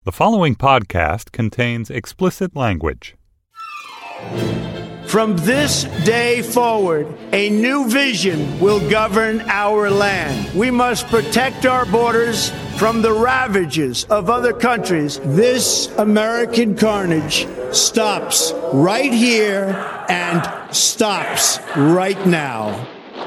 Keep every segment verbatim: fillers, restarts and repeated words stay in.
The following podcast contains explicit language. From this day forward, a new vision will govern our land. We must protect our borders from the ravages of other countries. This American carnage stops right here and stops right now.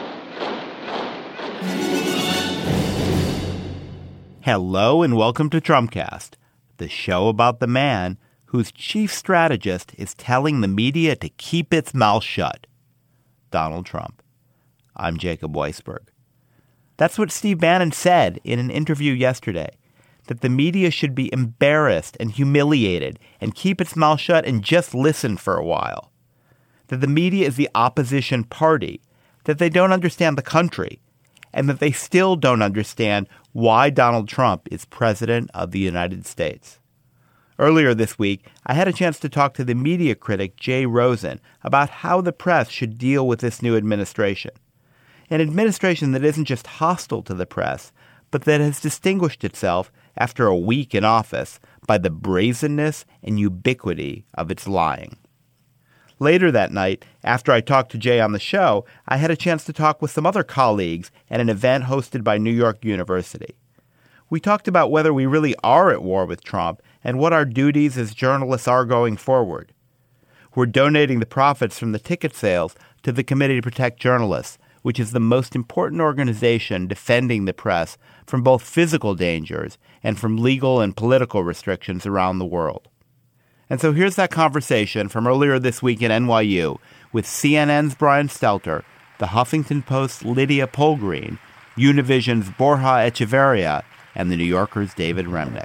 Hello and welcome to Trumpcast, the show about the man whose chief strategist is telling the media to keep its mouth shut, Donald Trump. I'm Jacob Weisberg. That's what Steve Bannon said in an interview yesterday, that the media should be embarrassed and humiliated and keep its mouth shut and just listen for a while. That the media is the opposition party, that they don't understand the country, and that they still don't understand why Donald Trump is president of the United States. Earlier this week, I had a chance to talk to the media critic Jay Rosen about how the press should deal with this new administration. An administration that isn't just hostile to the press, but that has distinguished itself after a week in office by the brazenness and ubiquity of its lying. Later that night, after I talked to Jay on the show, I had a chance to talk with some other colleagues at an event hosted by New York University. We talked about whether we really are at war with Trump and what our duties as journalists are going forward. We're donating the profits from the ticket sales to the Committee to Protect Journalists, which is the most important organization defending the press from both physical dangers and from legal and political restrictions around the world. And so here's that conversation from earlier this week at N Y U with C N N's Brian Stelter, the Huffington Post's Lydia Polgreen, Univision's Borja Echeverria, and the New Yorker's David Remnick.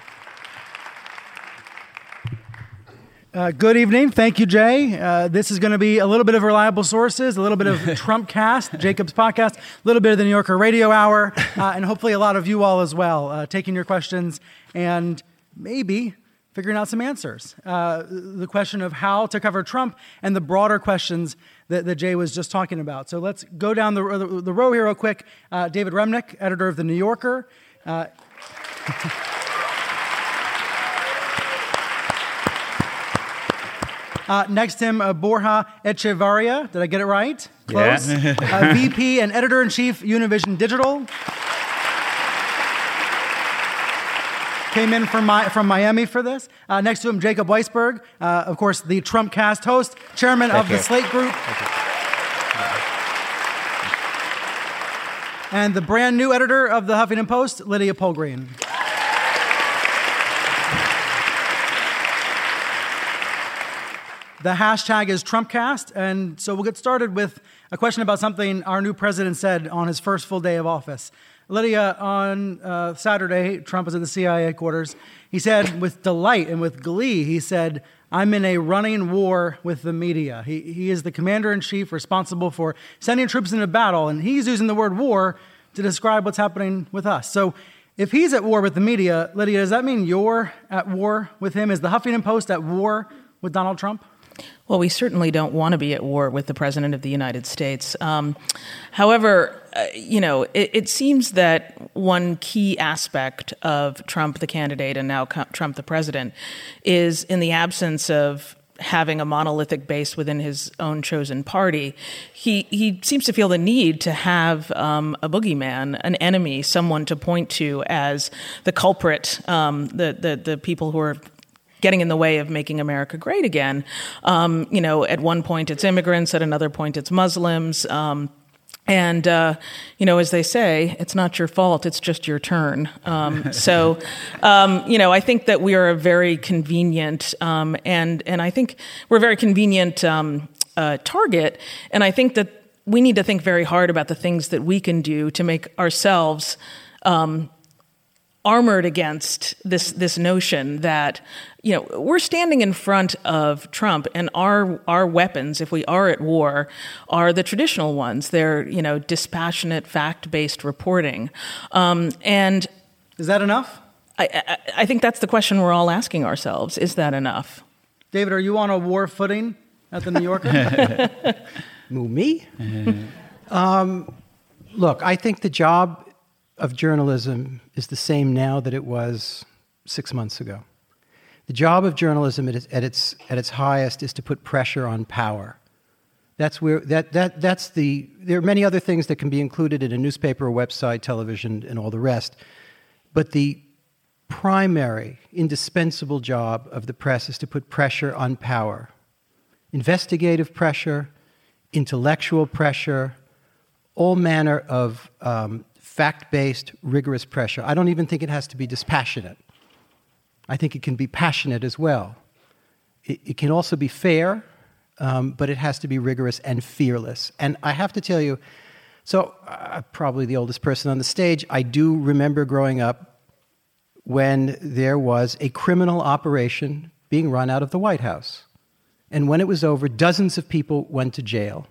Uh, good evening. Thank you, Jay. Uh, this is going to be a little bit of reliable sources, a little bit of Trumpcast, Jacob's podcast, a little bit of the New Yorker Radio Hour, uh, and hopefully a lot of you all as well, uh, taking your questions and maybe figuring out some answers. Uh, the question of how to cover Trump and the broader questions that, that Jay was just talking about. So let's go down the, the, the row here real quick. Uh, David Remnick, editor of The New Yorker. Uh, uh, next to him, uh, Borja Echeverria. Did I get it right? Close. Yeah. uh, V P and editor-in-chief, Univision Digital. Came in from my, from Miami for this. Uh, next to him, Jacob Weisberg, uh, of course, the Trumpcast host, chairman Thank of you. the Slate Group. And the brand new editor of the Huffington Post, Lydia Polgreen. The hashtag is Trumpcast, and so we'll get started with a question about something our new president said on his first full day of office. Lydia, on uh, Saturday, Trump was at the C I A headquarters. He said with delight and with glee, he said, "I'm in a running war with the media." He, he is the commander-in-chief responsible for sending troops into battle, and he's using the word war to describe what's happening with us. So if he's at war with the media, Lydia, does that mean you're at war with him? Is the Huffington Post at war with Donald Trump? Well, we certainly don't want to be at war with the President of the United States. Um, however, uh, you know, it, it seems that one key aspect of Trump, the candidate, and now Trump, the president, is in the absence of having a monolithic base within his own chosen party, he he seems to feel the need to have um, a boogeyman, an enemy, someone to point to as the culprit, um, the, the the people who are getting in the way of making America great again. Um, you know, at one point it's immigrants, at another point it's Muslims. Um, and, uh, you know, as they say, it's not your fault, it's just your turn. Um, so, um, you know, I think that we are a very convenient, um, and, and I think we're a very convenient um, uh, target. And I think that we need to think very hard about the things that we can do to make ourselves um, armored against this this notion that, you know, we're standing in front of Trump, and our our weapons, if we are at war, are the traditional ones. They're, you know, dispassionate, fact-based reporting. Um, and is that enough? I, I, I think that's the question we're all asking ourselves. Is that enough? David, are you on a war footing at the New Yorker? Who, me? um, look, I think the job of journalism is the same now that it was six months ago. The job of journalism at its, at its, at its highest is to put pressure on power. That's where, that, that, that's the, there are many other things that can be included in a newspaper, website, television, and all the rest. But the primary, indispensable job of the press is to put pressure on power. Investigative pressure, intellectual pressure, all manner of um, fact-based, rigorous pressure. I don't even think it has to be dispassionate. I think it can be passionate as well. It, it can also be fair, um, but it has to be rigorous and fearless. And I have to tell you, so I'm probably the oldest person on the stage. I do remember growing up when there was a criminal operation being run out of the White House. And when it was over, dozens of people went to jail.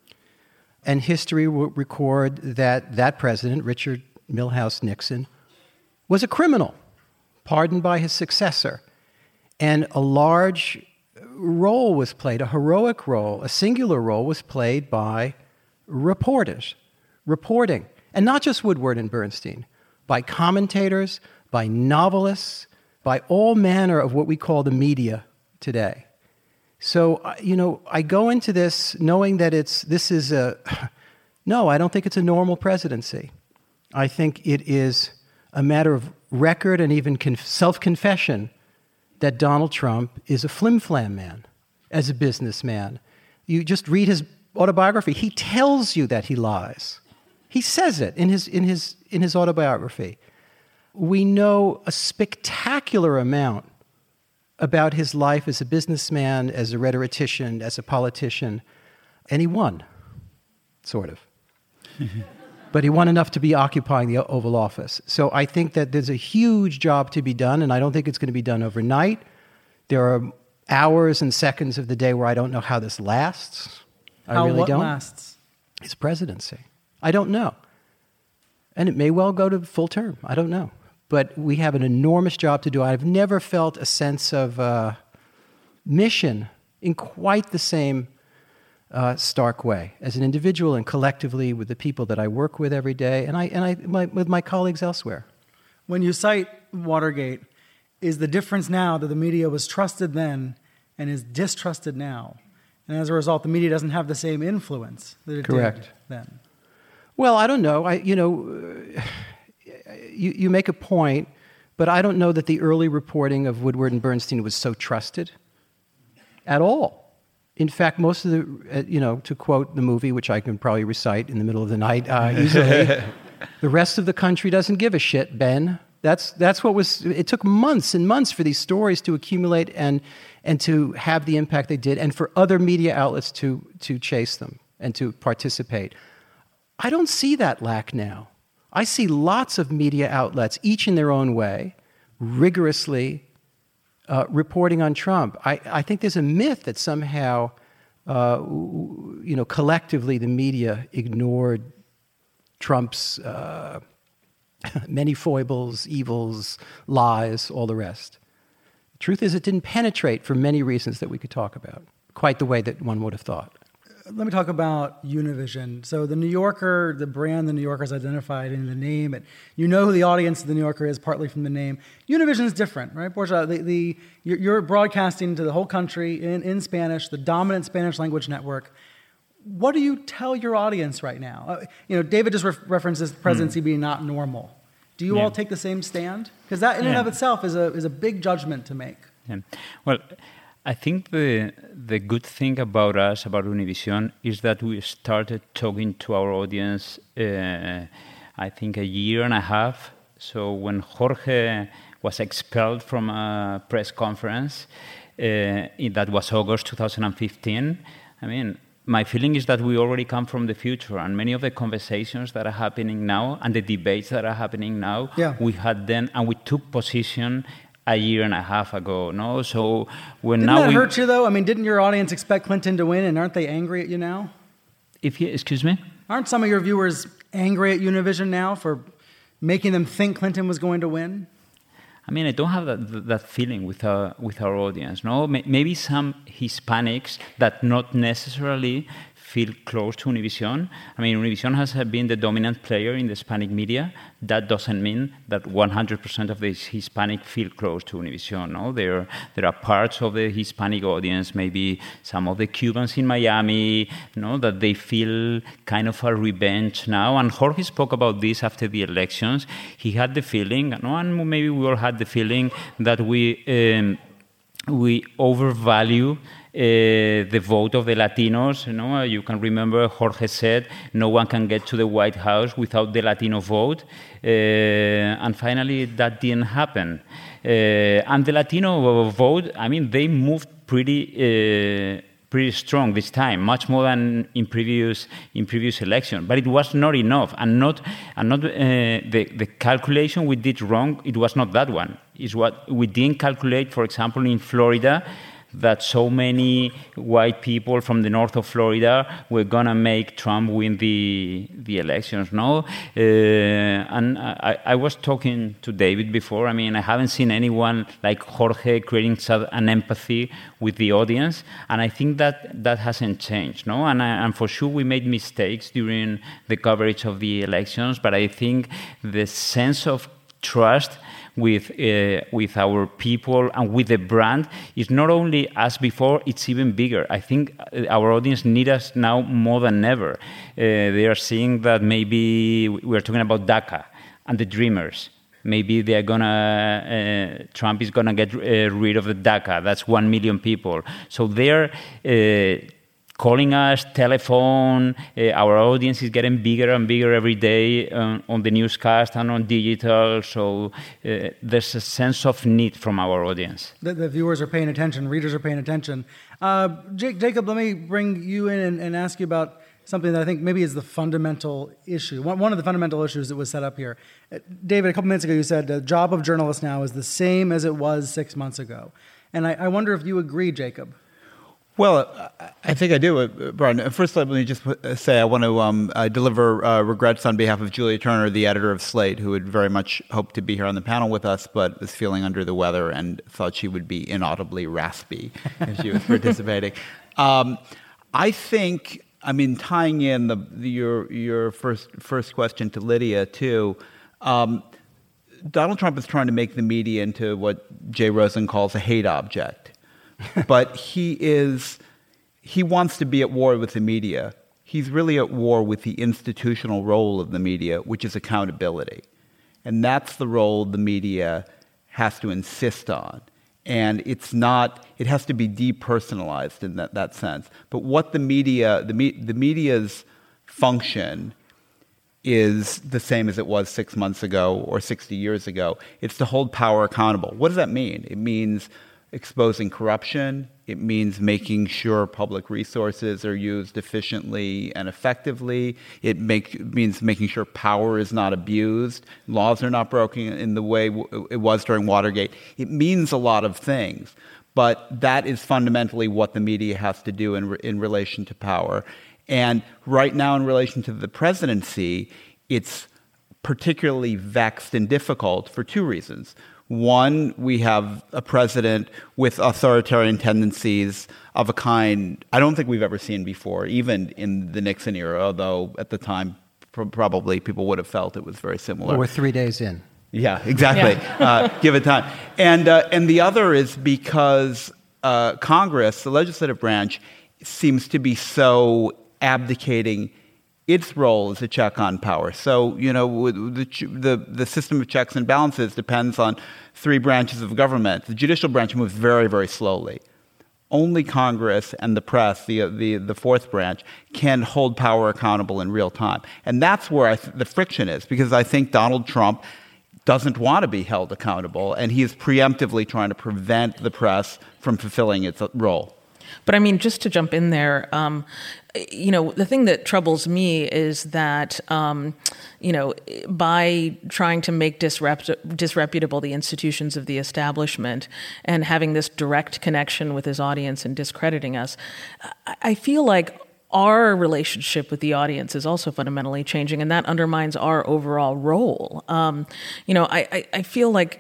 And history will record that that president, Richard Milhous Nixon, was a criminal, pardoned by his successor. And a large role was played, a heroic role, a singular role was played by reporters, reporting. And not just Woodward and Bernstein, by commentators, by novelists, by all manner of what we call the media today. So, you know, I go into this knowing that it's, this is a, no, I don't think it's a normal presidency. I think it is a matter of record and even conf- self-confession that Donald Trump is a flim-flam man as a businessman. You just read his autobiography. He tells you that he lies. He says it in his, in his, in his autobiography. We know a spectacular amount about his life as a businessman, as a rhetorician, as a politician, and he won, sort of. But he won enough to be occupying the Oval Office. So I think that there's a huge job to be done, and I don't think it's going to be done overnight. There are hours and seconds of the day where I don't know how this lasts. I how really what don't. lasts? His presidency. I don't know. And it may well go to full term. I don't know. But we have an enormous job to do. I've never felt a sense of uh, mission in quite the same uh, stark way as an individual and collectively with the people that I work with every day and I and I my, with my colleagues elsewhere. When you cite Watergate, is the difference now that the media was trusted then and is distrusted now? And as a result, the media doesn't have the same influence that it Correct. did then? Well, I don't know. I, you know, uh, you, you make a point, but I don't know that the early reporting of Woodward and Bernstein was so trusted at all. In fact, most of the, uh, you know, to quote the movie, which I can probably recite in the middle of the night uh, easily, the rest of the country doesn't give a shit, Ben. That's that's what was, it took months and months for these stories to accumulate and and to have the impact they did, and for other media outlets to to chase them and to participate. I don't see that lack now. I see lots of media outlets, each in their own way, rigorously uh, reporting on Trump. I, I think there's a myth that somehow, uh, you know, collectively the media ignored Trump's uh, many foibles, evils, lies, all the rest. The truth is it didn't penetrate for many reasons that we could talk about, quite the way that one would have thought. Let me talk about Univision. So the New Yorker, the brand the New Yorker is identified in the name. And you know who the audience of the New Yorker is partly from the name. Univision is different, right? Borja, the, the, you're, you're broadcasting to the whole country in, in Spanish, the dominant Spanish language network. What do you tell your audience right now? Uh, you know, David just re- references the presidency mm. being not normal. Do you yeah. all take the same stand? Because that in yeah. and of itself is a is a big judgment to make. Yeah. Well, I think the the good thing about us, about Univision, is that we started talking to our audience, uh, I think, a year and a half. So when Jorge was expelled from a press conference, uh, in, that was August two thousand fifteen, I mean, my feeling is that we already come from the future, and many of the conversations that are happening now and the debates that are happening now, yeah. we had then, and we took position a year and a half ago, no? So when Didn't now that we, hurt you, though? I mean, didn't your audience expect Clinton to win, and aren't they angry at you now? If you, excuse me? Aren't some of your viewers angry at Univision now for making them think Clinton was going to win? I mean, I don't have that, that feeling with our, with our audience, no? Maybe some Hispanics that not necessarily feel close to Univision. I mean, Univision has been the dominant player in the Hispanic media. That doesn't mean that one hundred percent of the Hispanic feel close to Univision. No, there there are parts of the Hispanic audience, maybe some of the Cubans in Miami, you know, that they feel kind of a revenge now. And Jorge spoke about this after the elections. He had the feeling, no, and maybe we all had the feeling that we um, we overvalue Uh, the vote of the Latinos. You know, uh, you can remember Jorge said no one can get to the White House without the Latino vote, uh, and finally that didn't happen. Uh, and the Latino vote, I mean, they moved pretty uh, pretty strong this time, much more than in previous in previous election. But it was not enough, and not and not uh, the the calculation we did wrong. It was not that one. It's what we didn't calculate. For example, in Florida, that so many white people from the north of Florida were going to make Trump win the the elections, no? Uh, and I, I was talking to David before. I mean, I haven't seen anyone like Jorge creating an empathy with the audience, and I think that that hasn't changed, no? And, I, and for sure we made mistakes during the coverage of the elections, but I think the sense of trust with uh, with our people and with the brand is not only as before, it's even bigger. I think our audience need us now more than ever. Uh, they are seeing that maybe we're talking about DACA and the Dreamers. Maybe they're gonna, uh, Trump is gonna get uh, rid of the DACA. That's one million people. So they're uh, calling us, telephone. Uh, our audience is getting bigger and bigger every day um, on the newscast and on digital. So uh, there's a sense of need from our audience. The, the viewers are paying attention. Readers are paying attention. Uh, Jake, Jacob, let me bring you in and, and ask you about something that I think maybe is the fundamental issue. One, one of the fundamental issues that was set up here. Uh, David, a couple minutes ago, you said the job of journalists now is the same as it was six months ago. And I, I wonder if you agree, Jacob. Well, I think I do, Brian. First, let me just say I want to um, uh, deliver uh, regrets on behalf of Julia Turner, the editor of Slate, who had very much hoped to be here on the panel with us, but was feeling under the weather and thought she would be inaudibly raspy if she was participating. Um, I think, I mean, tying in the, the, your your first first question to Lydia too. Um, Donald Trump is trying to make the media into what Jay Rosen calls a hate object. But he is, he wants to be at war with the media. He's really at war with the institutional role of the media, which is accountability. And that's the role the media has to insist on. And it's not, it has to be depersonalized in that, that sense. But what the media, the, me, the media's function is the same as it was six months ago or sixty years ago. It's to hold power accountable. What does that mean? It means exposing corruption. It means making sure public resources are used efficiently and effectively. It make, means making sure power is not abused, laws are not broken in the way w- it was during Watergate. It means a lot of things, but that is fundamentally what the media has to do in, re- in relation to power. And right now, in relation to the presidency, it's particularly vexed and difficult for two reasons. One, we have a president with authoritarian tendencies of a kind I don't think we've ever seen before, even in the Nixon era, although at the time pr- probably people would have felt it was very similar. Well, we're three days in. Yeah, exactly. Yeah. uh, give it time. And, uh, and the other is because uh, Congress, the legislative branch, seems to be so abdicating its role as a check on power. So, you know, the, the the system of checks and balances depends on three branches of government. The judicial branch moves very, very slowly. Only Congress and the press, the the, the fourth branch, can hold power accountable in real time. And that's where I th- the friction is, because I think Donald Trump doesn't want to be held accountable, and he is preemptively trying to prevent the press from fulfilling its role. But I mean, just to jump in there, um, you know, the thing that troubles me is that, um, you know, by trying to make disrept- disreputable the institutions of the establishment and having this direct connection with his audience and discrediting us, I feel like our relationship with the audience is also fundamentally changing, and that undermines our overall role. Um, you know, I, I, I feel like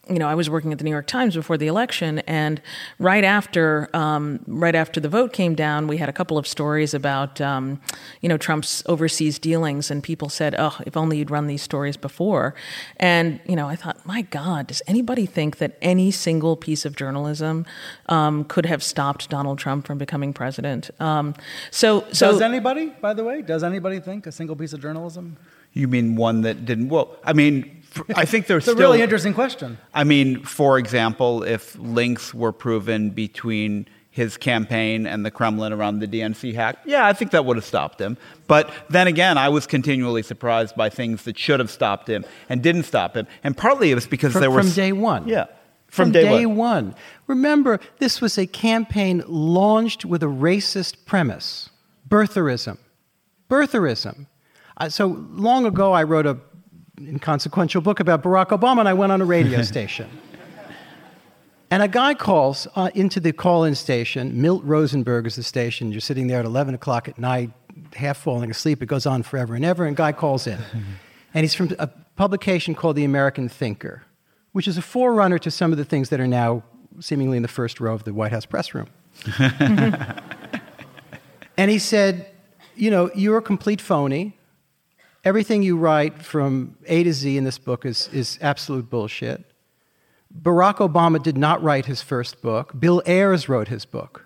you know, I was working at the New York Times before the election, and right after, um, right after the vote came down, we had a couple of stories about, um, you know, Trump's overseas dealings, and people said, "Oh, if only you'd run these stories before." And you know, I thought, my God, does anybody think that any single piece of journalism um, could have stopped Donald Trump from becoming president? Um, so, so does anybody? By the way, does anybody think a single piece of journalism? You mean one that didn't? Well, I mean. I think there's it's a still, really interesting question. I mean, for example, if links were proven between his campaign and the Kremlin around the D N C hack, yeah, I think that would have stopped him. But then again, I was continually surprised by things that should have stopped him and didn't stop him. And partly it was because from, there were... From day one. Yeah. From, from day, day one. one. Remember, this was a campaign launched with a racist premise. Birtherism. Birtherism. Uh, so long ago, I wrote a inconsequential book about Barack Obama, and I went on a radio station. And a guy calls uh, into the call-in station. Milt Rosenberg is the station. You're sitting there at eleven o'clock at night, half falling asleep. It goes on forever and ever, and a guy calls in. And he's from a publication called The American Thinker, which is a forerunner to some of the things that are now seemingly in the first row of the White House press room. And he said, you know, you're a complete phony. Everything you write from A to Z in this book is, is absolute bullshit. Barack Obama did not write his first book. Bill Ayers wrote his book.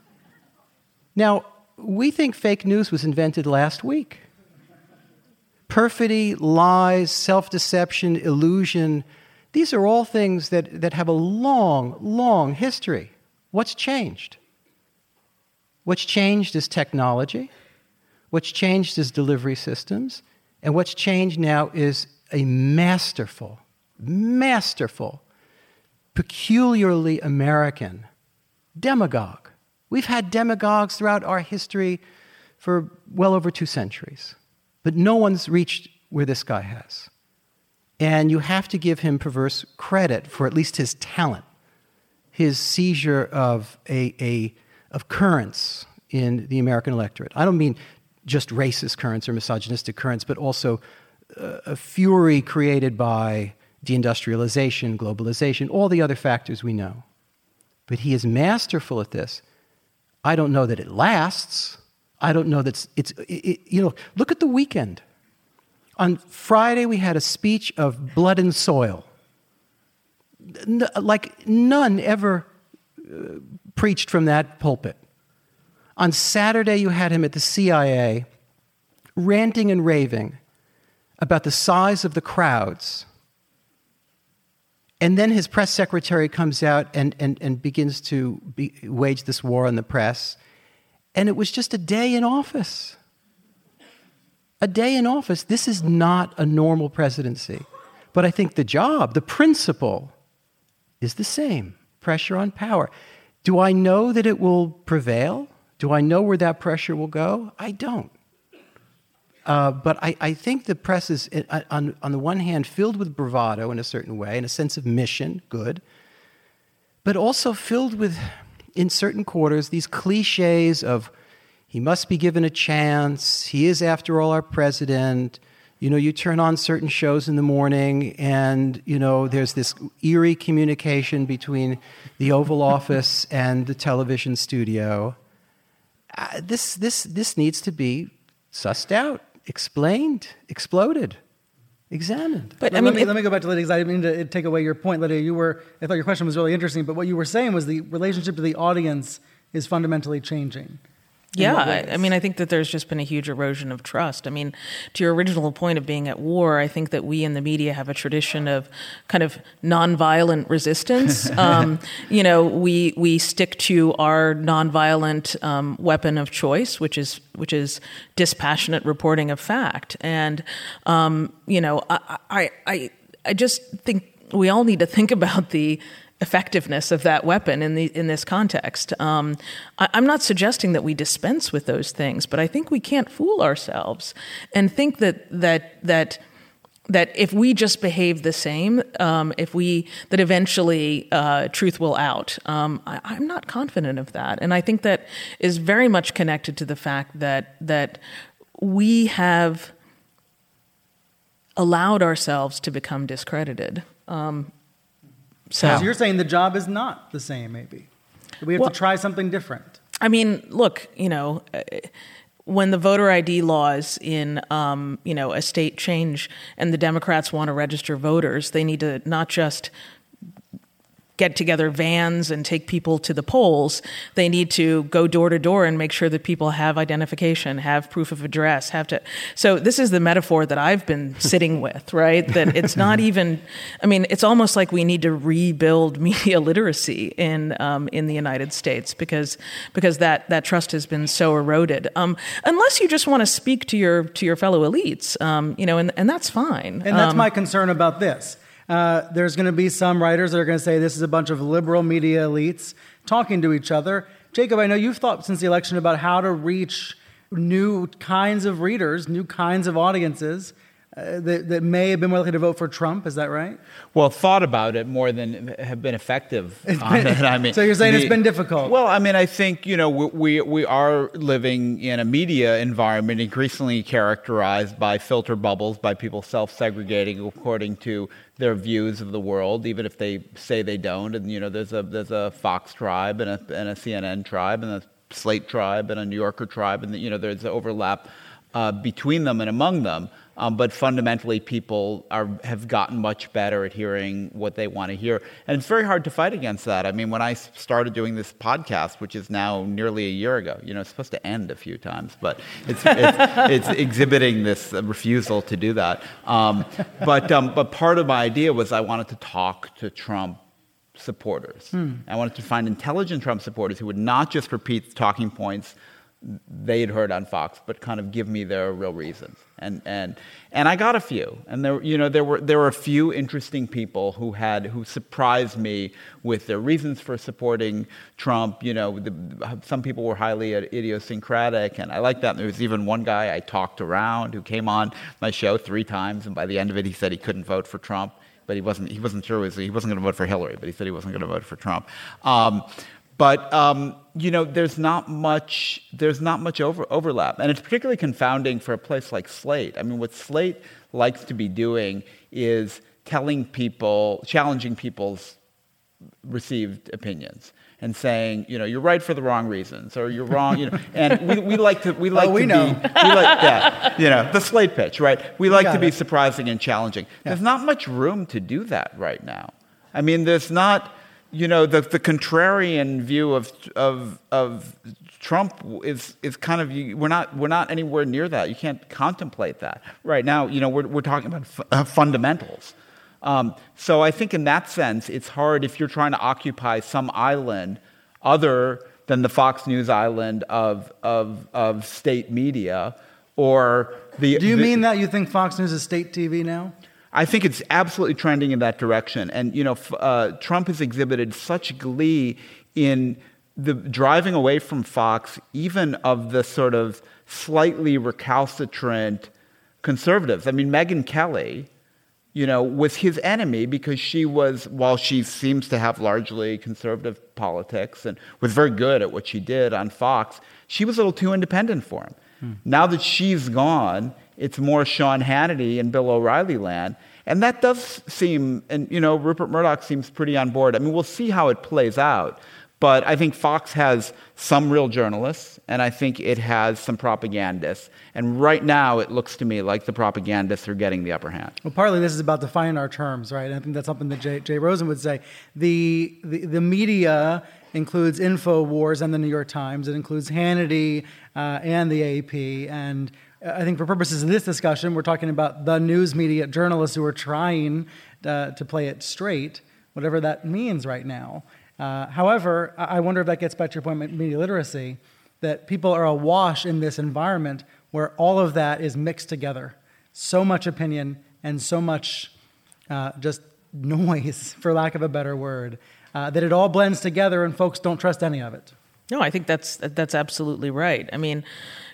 Now, we think fake news was invented last week. Perfidy, lies, self-deception, illusion, these are all things that, that have a long, long history. What's changed? What's changed is technology. What's changed is delivery systems. And what's changed now is a masterful, masterful, peculiarly American demagogue. We've had demagogues throughout our history for well over two centuries, but no one's reached where this guy has. And you have to give him perverse credit for at least his talent, his seizure of a, a of currents in the American electorate. I don't mean just racist currents or misogynistic currents, but also uh, a fury created by deindustrialization, globalization, all the other factors we know. But he is masterful at this. I don't know that it lasts. I don't know that it's, it's it, it, you know, look at the weekend. On Friday, we had a speech of blood and soil. N- like none ever uh, preached from that pulpit. On Saturday, you had him at the C I A ranting and raving about the size of the crowds. And then his press secretary comes out and, and, and begins to be, wage this war on the press. And it was just a day in office. A day in office. This is not a normal presidency. But I think the job, the principle, is the same. Pressure on power. Do I know that it will prevail? Do I know where that pressure will go? I don't. Uh, but I, I think the press is, on, on the one hand, filled with bravado in a certain way, and a sense of mission, good, but also filled with, in certain quarters, these cliches of, he must be given a chance, he is, after all, our president. You know, you turn on certain shows in the morning, and, you know, there's this eerie communication between the Oval Office and the television studio. Uh, this, this, this needs to be sussed out, explained, exploded, examined. But I mean, let me, it, let me go back to Lydia, because I didn't mean to take away your point, Lydia. You were, I thought your question was really interesting, but what you were saying was the relationship to the audience is fundamentally changing. Yeah, I, I mean, I think that there's just been a huge erosion of trust. I mean, to your original point of being at war, I think that we in the media have a tradition of kind of nonviolent resistance. um, you know, we we stick to our nonviolent um, weapon of choice, which is which is dispassionate reporting of fact. And um, you know, I, I I I just think we all need to think about the effectiveness of that weapon in the in this context. Um, I, I'm not suggesting that we dispense with those things, but I think we can't fool ourselves and think that that that that if we just behave the same, um, if we that eventually uh, truth will out. Um, I, I'm not confident of that, and I think that is very much connected to the fact that that we have allowed ourselves to become discredited. Um, So, so you're saying the job is not the same, maybe? We have well, to try something different. I mean, look, you know, when the voter I D laws in, um, you know, a state change and the Democrats want to register voters, they need to not just get together vans and take people to the polls. They need to go door to door and make sure that people have identification, have proof of address, have to. So this is the metaphor that I've been sitting with, right? That it's not even, I mean, it's almost like we need to rebuild media literacy in um, in the United States because because that that trust has been so eroded. Um, unless you just want to speak to your to your fellow elites, um, you know, and, and that's fine. And that's um, my concern about this. Uh, there's going to be some writers that are going to say this is a bunch of liberal media elites talking to each other. Jacob, I know you've thought since the election about how to reach new kinds of readers, new kinds of audiences uh, that, that may have been more likely to vote for Trump. Is that right? Well, thought about it more than have been effective It's on been- it. I mean, so you're saying the- it's been difficult? Well, I mean, I think, you know, we, we we are living in a media environment increasingly characterized by filter bubbles, by people self-segregating according to their views of the world, even if they say they don't. And, you know, there's a there's a Fox tribe and a and a C N N tribe and a Slate tribe and a New Yorker tribe, and, you know, there's overlap uh, between them and among them. Um, but fundamentally, people are have gotten much better at hearing what they want to hear. And it's very hard to fight against that. I mean, when I started doing this podcast, which is now nearly a year ago, you know, it's supposed to end a few times, but it's it's, it's exhibiting this uh, refusal to do that. Um, but um, but part of my idea was I wanted to talk to Trump supporters. Hmm. I wanted to find intelligent Trump supporters who would not just repeat talking points they had heard on Fox, but kind of give me their real reasons. And and and I got a few. And there you know there were there were a few interesting people who had who surprised me with their reasons for supporting Trump. You know, the, some people were highly idiosyncratic, and I like that. And there was even one guy I talked around who came on my show three times, and by the end of it, he said he couldn't vote for Trump, but he wasn't he wasn't sure was, he wasn't going to vote for Hillary, but he said he wasn't going to vote for Trump. Um, But um, you know, there's not much. There's not much over, overlap, and it's particularly confounding for a place like Slate. I mean, what Slate likes to be doing is telling people, challenging people's received opinions, and saying, you know, you're right for the wrong reasons, or you're wrong. You know, and we, we like to we like oh, we to know. be we like yeah, you know, the Slate pitch, right? We like got to be it. surprising and challenging. Yeah. There's not much room to do that right now. I mean, there's not. You know, the the contrarian view of of of Trump is is kind of we're not we're not anywhere near that. You can't contemplate that right now. You know, we're we're talking about f- uh, fundamentals. Um, so I think in that sense, it's hard if you're trying to occupy some island other than the Fox News island of of of state media or the. Do you the, mean that you think Fox News is state T V now? I think it's absolutely trending in that direction. And, you know, uh, Trump has exhibited such glee in the driving away from Fox, even of the sort of slightly recalcitrant conservatives. I mean, Megyn Kelly, you know, was his enemy because she was, while she seems to have largely conservative politics and was very good at what she did on Fox, she was a little too independent for him. Hmm. Now that she's gone, it's more Sean Hannity and Bill O'Reilly land. And that does seem, and, you know, Rupert Murdoch seems pretty on board. I mean, we'll see how it plays out. But I think Fox has some real journalists, and I think it has some propagandists. And right now, it looks to me like the propagandists are getting the upper hand. Well, partly this is about defining our terms, right? And I think that's something that Jay, Jay Rosen would say. The, the the media includes InfoWars and the New York Times. It includes Hannity uh, and the A P. And I think for purposes of this discussion, we're talking about the news media journalists who are trying uh, to play it straight, whatever that means right now. Uh, however, I wonder if that gets back to your point about media literacy, that people are awash in this environment where all of that is mixed together. So much opinion and so much uh, just noise, for lack of a better word, uh, that it all blends together and folks don't trust any of it. No, I think that's that's absolutely right. I mean,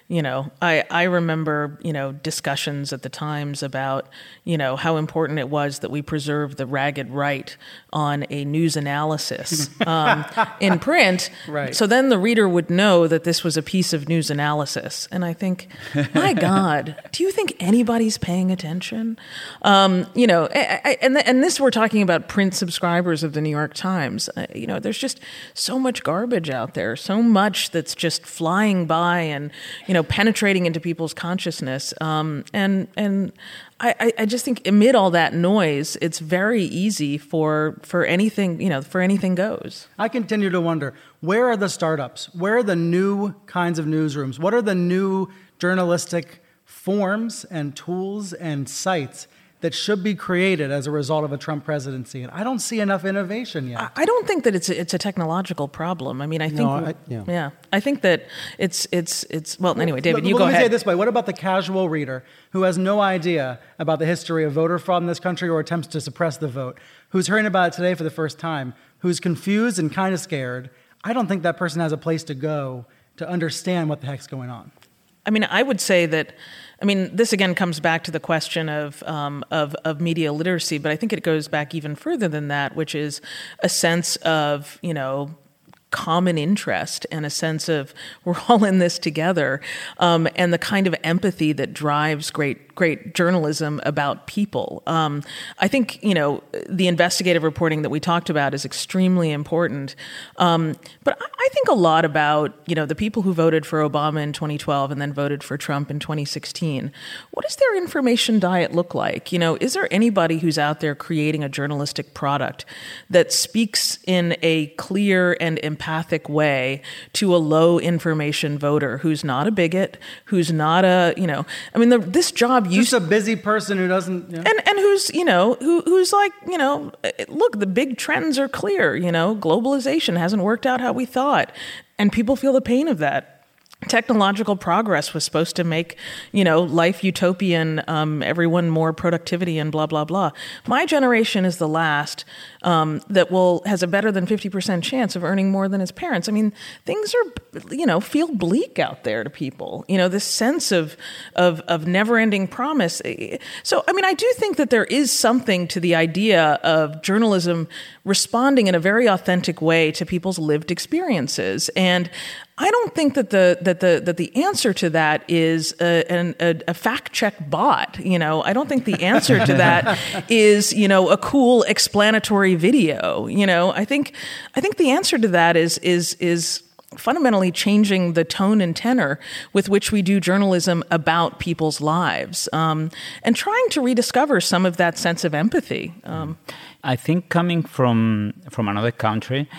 You know, I, I remember, you know, discussions at the Times about, you know, how important it was that we preserve the ragged right on a news analysis um, in print. Right. So then the reader would know that this was a piece of news analysis. And I think, my God, do you think anybody's paying attention? Um, you know, I, I, and, and this we're talking about print subscribers of the New York Times. Uh, you know, there's just so much garbage out there, so much that's just flying by and, you know, penetrating into people's consciousness. Um, and and I, I just think amid all that noise, it's very easy for for anything, you know, for anything goes. I continue to wonder, where are the startups? Where are the new kinds of newsrooms? What are the new journalistic forms and tools and sites that should be created as a result of a Trump presidency? And I don't see enough innovation yet. I don't think that it's a, it's a technological problem. I mean, I think, No, I- yeah. yeah, I think that it's it's it's well. Anyway, David, Let- you let go me ahead. say it this way: what about the casual reader who has no idea about the history of voter fraud in this country or attempts to suppress the vote, who's hearing about it today for the first time, who's confused and kind of scared? I don't think that person has a place to go to understand what the heck's going on. I mean, I would say that, I mean, this again comes back to the question of, um, of of media literacy, but I think it goes back even further than that, which is a sense of, you know, common interest and a sense of we're all in this together, um, and the kind of empathy that drives great great journalism about people. Um, I think, you know, the investigative reporting that we talked about is extremely important. Um, but I, I think a lot about, you know, the people who voted for Obama in twenty twelve and then voted for Trump in twenty sixteen. What does their information diet look like? You know, is there anybody who's out there creating a journalistic product that speaks in a clear and empathic way to a low information voter who's not a bigot, who's not a, you know, I mean, the, this job Just used a busy person who doesn't... You know. and and who's, you know, who who's like, you know, look, the big trends are clear, you know, globalization hasn't worked out how we thought, and people feel the pain of that. Technological progress was supposed to make, you know, life utopian, um, everyone more productivity and blah, blah, blah. My generation is the last um, that will has a better than fifty percent chance of earning more than its parents. I mean, things are, you know, feel bleak out there to people. You know, this sense of, of, of never-ending promise. So, I mean, I do think that there is something to the idea of journalism responding in a very authentic way to people's lived experiences. And I don't think that the that the that the answer to that is a, an, a, a fact check bot. You know, I don't think the answer to that is, you know, a cool explanatory video. You know, I think I think the answer to that is is is fundamentally changing the tone and tenor with which we do journalism about people's lives, um, and trying to rediscover some of that sense of empathy. Um, I think coming from from another country.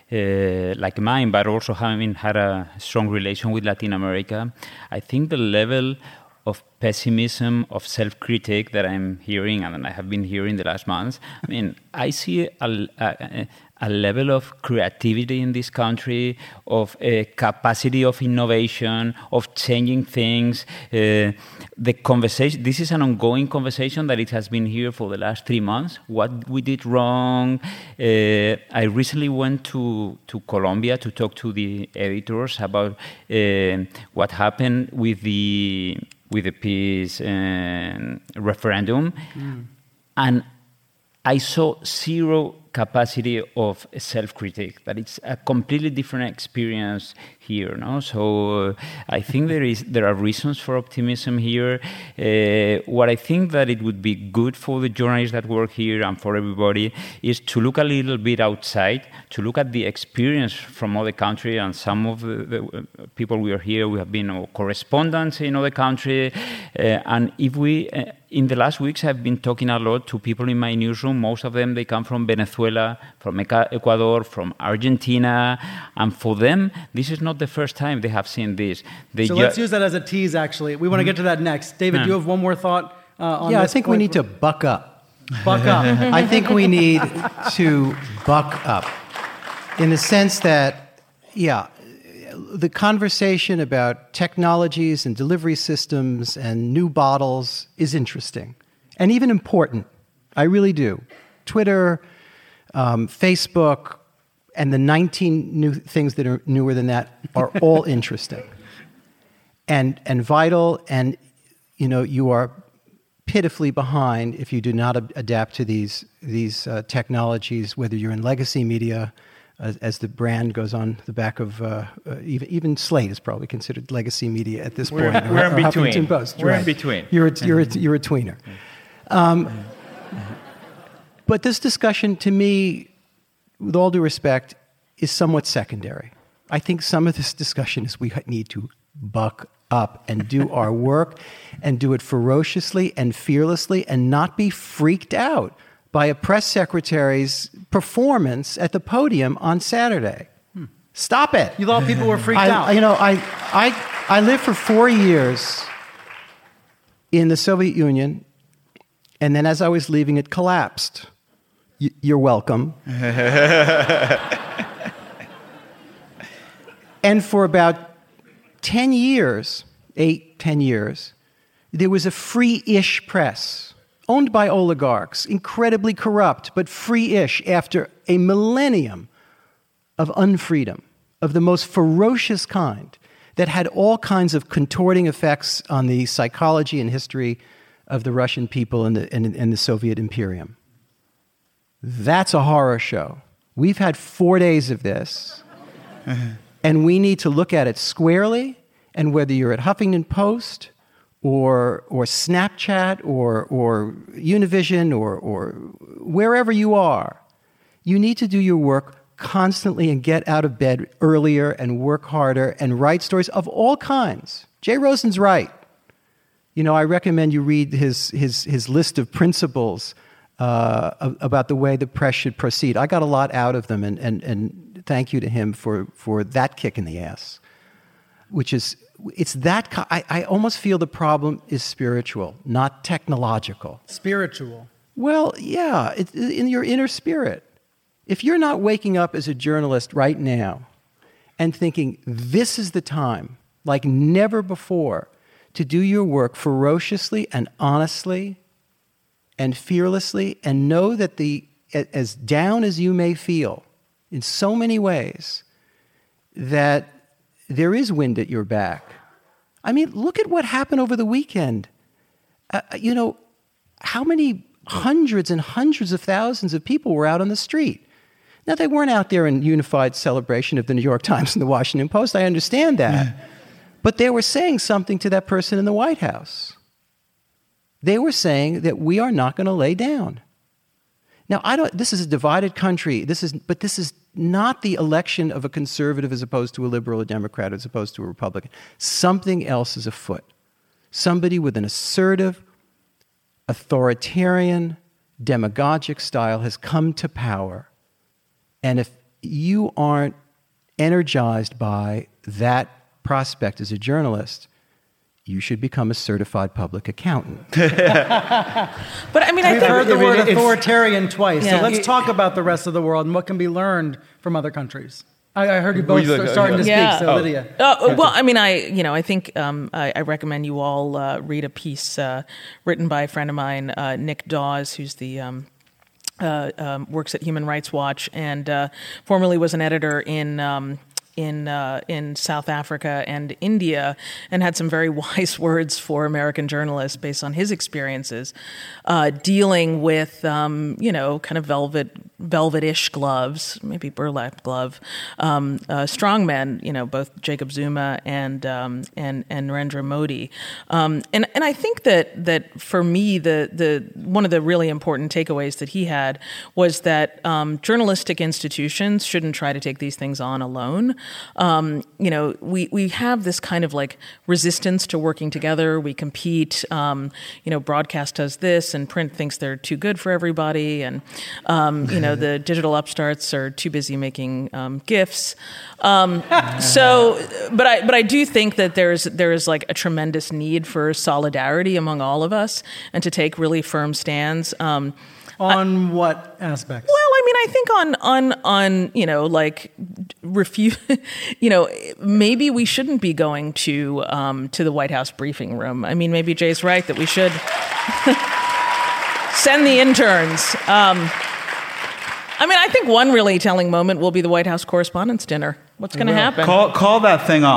Uh, like mine, but also having had a strong relation with Latin America, I think the level of pessimism, of self-critique that I'm hearing and I have been hearing the last months, I mean, I see a, a, a level of creativity in this country, of a capacity of innovation, of changing things. Uh, the conversation, this is an ongoing conversation that it has been here for the last three months. What we did wrong. Uh, I recently went to, to Colombia to talk to the editors about uh, what happened with the with the peace uh, referendum. Mm. And I saw zero capacity of self-critique, that it's a completely different experience here, no? So uh, I think there is there are reasons for optimism here. Uh, what I think that it would be good for the journalists that work here and for everybody is to look a little bit outside, to look at the experience from other countries. And some of the, the people we are here, we have been uh, correspondents in other countries. Uh, and if we... Uh, In the last weeks, I've been talking a lot to people in my newsroom. Most of them, they come from Venezuela, from Ecuador, from Argentina. And for them, this is not the first time they have seen this. They so ju- let's use that as a tease, actually. We want to get to that next. David, yeah. do you have one more thought uh, on yeah, this I think point? we need to buck up. Buck up. I think we need to buck up in the sense that, yeah, the conversation about technologies and delivery systems and new bottles is interesting and even important. I really do. Twitter, um, Facebook, and the nineteen new things that are newer than that are all interesting. and and vital, and you know you are pitifully behind if you do not ad- adapt to these these uh, technologies, whether you're in legacy media, as, as the brand goes on the back of uh, uh, even even Slate is probably considered legacy media at this we're, point. We're or, in or between. Huffington Post, we're right. in between. You're a, you're a, you're a tweener. Um, but this discussion, to me, with all due respect, is somewhat secondary. I think some of this discussion is we need to buck up and do our work and do it ferociously and fearlessly and not be freaked out by a press secretary's performance at the podium on Saturday. Hmm. Stop it. You thought people were freaked I, out. You know, I, I, I lived for four years in the Soviet Union, and then as I was leaving, it collapsed. Y- you're welcome. And for about ten years, eight, ten years, there was a free-ish press, owned by oligarchs, incredibly corrupt, but free-ish after a millennium of unfreedom, of the most ferocious kind, that had all kinds of contorting effects on the psychology and history of the Russian people and the, and, and the Soviet Imperium. That's a horror show. We've had four days of this. And we need to look at it squarely, and whether you're at Huffington Post or or Snapchat or or Univision or or wherever you are, you need to do your work constantly and get out of bed earlier and work harder and write stories of all kinds. Jay Rosen's right. You know, I recommend you read his his his list of principles uh, about the way the press should proceed. I got a lot out of them, and and and. Thank you to him for, for that kick in the ass, which is, it's that, I, I almost feel the problem is spiritual, not technological. Spiritual. Well, yeah, it's in your inner spirit. If you're not waking up as a journalist right now and thinking, this is the time, like never before, to do your work ferociously and honestly and fearlessly, and know that the, as down as you may feel, in so many ways, that there is wind at your back. I mean, look at what happened over the weekend. Uh, you know, how many hundreds and hundreds of thousands of people were out on the street? Now, they weren't out there in unified celebration of the New York Times and the Washington Post. I understand that. Yeah. But they were saying something to that person in the White House. They were saying that we are not going to lay down. Now, I don't. This is a divided country. This is, but this is not the election of a conservative as opposed to a liberal, a Democrat as opposed to a Republican. Something else is afoot. Somebody with an assertive, authoritarian, demagogic style has come to power. And if you aren't energized by that prospect as a journalist, you should become a certified public accountant. But I mean, I We've think heard the I mean, word if, authoritarian twice. Yeah. So let's talk about the rest of the world and what can be learned from other countries. I, I heard you both you look, starting to yeah. speak. So Oh. Lydia. Uh, well, I mean, I you know, I think um, I, I recommend you all uh, read a piece uh, written by a friend of mine, uh, Nick Dawes, who's the um, uh, um, works at Human Rights Watch and uh, formerly was an editor in. Um, in uh, in South Africa and India, and had some very wise words for American journalists based on his experiences uh, dealing with, um, you know, kind of velvet, velvet-ish gloves, maybe burlap glove, um, uh, strongmen, you know, both Jacob Zuma and um, and and Narendra Modi, um, and and I think that that for me the the one of the really important takeaways that he had was that um, journalistic institutions shouldn't try to take these things on alone. Um, you know, we, we have this kind of like resistance to working together. We compete. Um, you know, broadcast does this, and print thinks they're too good for everybody, and um, you know, the digital upstarts are too busy making um, GIFs. Um, so, but I but I do think that there's there is like a tremendous need for solidarity among all of us, and to take really firm stands. Um, On I, what aspects? Well, I mean, I think on on on you know, like refuse. You know, maybe we shouldn't be going to um, to the White House briefing room. I mean, maybe Jay's right that we should send the interns. Um, I mean, I think one really telling moment will be the White House Correspondents' Dinner. What's going to happen? Call call that thing off.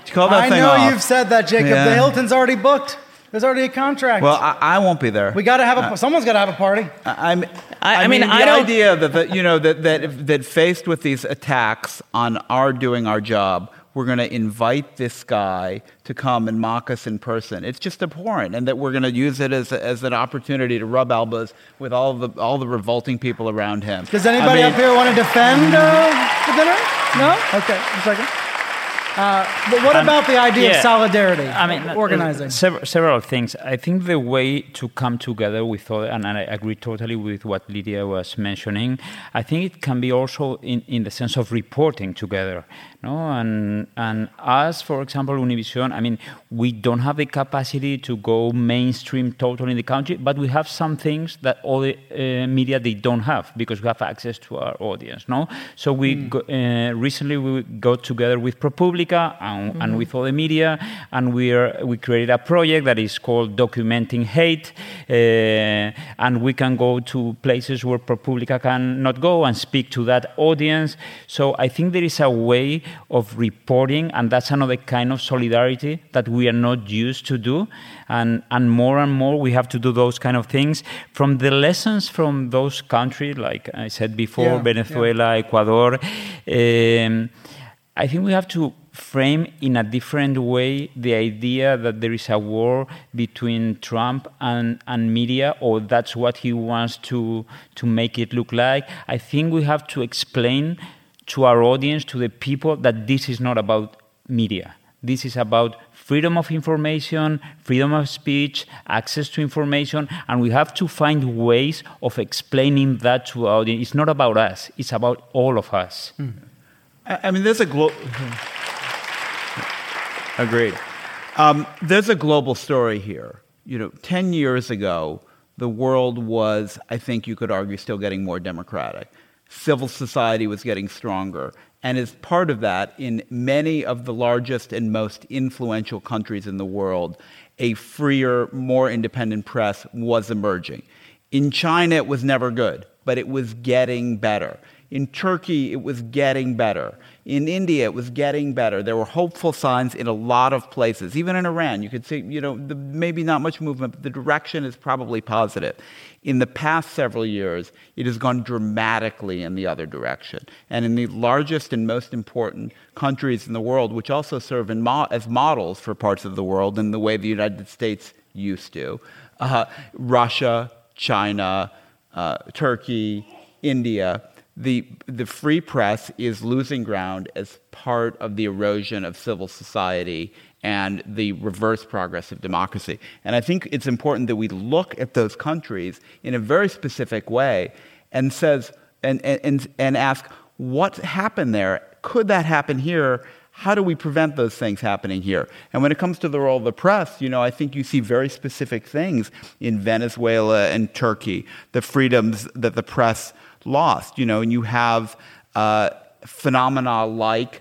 Call that I thing know off. you've said that, Jacob. Yeah. The Hilton's already booked. There's already a contract. Well, I, I won't be there. we got to have a. Uh, someone's got to have a party. I, I'm, I- I, I mean, mean, the I don't- idea that, that you know that, that that faced with these attacks on our doing our job, we're going to invite this guy to come and mock us in person. It's just abhorrent, and that we're going to use it as as an opportunity to rub elbows with all the all the revolting people around him. Does anybody I mean, up here want to defend uh, the dinner? No? Okay, a second. Uh, but what Um, about the idea yeah. of solidarity? I mean, uh, organizing. several, several things. I think the way to come together with other, and I agree totally with what Lydia was mentioning. I think it can be also in, in the sense of reporting together. No, and and us, for example, Univision. I mean, we don't have the capacity to go mainstream totally in the country, but we have some things that other uh, media they don't have because we have access to our audience. No, so we Mm. go, uh, recently we got together with ProPublica and, mm-hmm. and with other media, and we are we created a project that is called Documenting Hate, uh, and we can go to places where ProPublica cannot go and speak to that audience. So I think there is a way of reporting, and that's another kind of solidarity that we are not used to do, and and more and more we have to do those kind of things. From the lessons from those countries, like I said before, Yeah, Venezuela, yeah. Ecuador, um, I think we have to frame in a different way the idea that there is a war between Trump and, and media, or that's what he wants to to make it look like. I think we have to explain to our audience, to the people, that this is not about media. This is about freedom of information, freedom of speech, access to information, and we have to find ways of explaining that to our audience. It's not about us, it's about all of us. Mm. I, I mean, there's a global... Agreed. Um, there's a global story here. You know, ten years ago, the world was, I think you could argue, still getting more democratic. Civil society was getting stronger. And as part of that, in many of the largest and most influential countries in the world, a freer, more independent press was emerging. In China, it was never good, but it was getting better. In Turkey, it was getting better. In India, it was getting better. There were hopeful signs in a lot of places. Even in Iran, you could see, you know, the, maybe not much movement, but the direction is probably positive. In the past several years, it has gone dramatically in the other direction. And in the largest and most important countries in the world, which also serve in mo- as models for parts of the world in the way the United States used to, uh, Russia, China, uh, Turkey, India, The, the free press is losing ground as part of the erosion of civil society and the reverse progress of democracy. And I think it's important that we look at those countries in a very specific way and says and, and, and ask, what happened there? Could that happen here? How do we prevent those things happening here? And when it comes to the role of the press, you know, I think you see very specific things in Venezuela and Turkey, the freedoms that the press lost, you know, and you have uh, phenomena like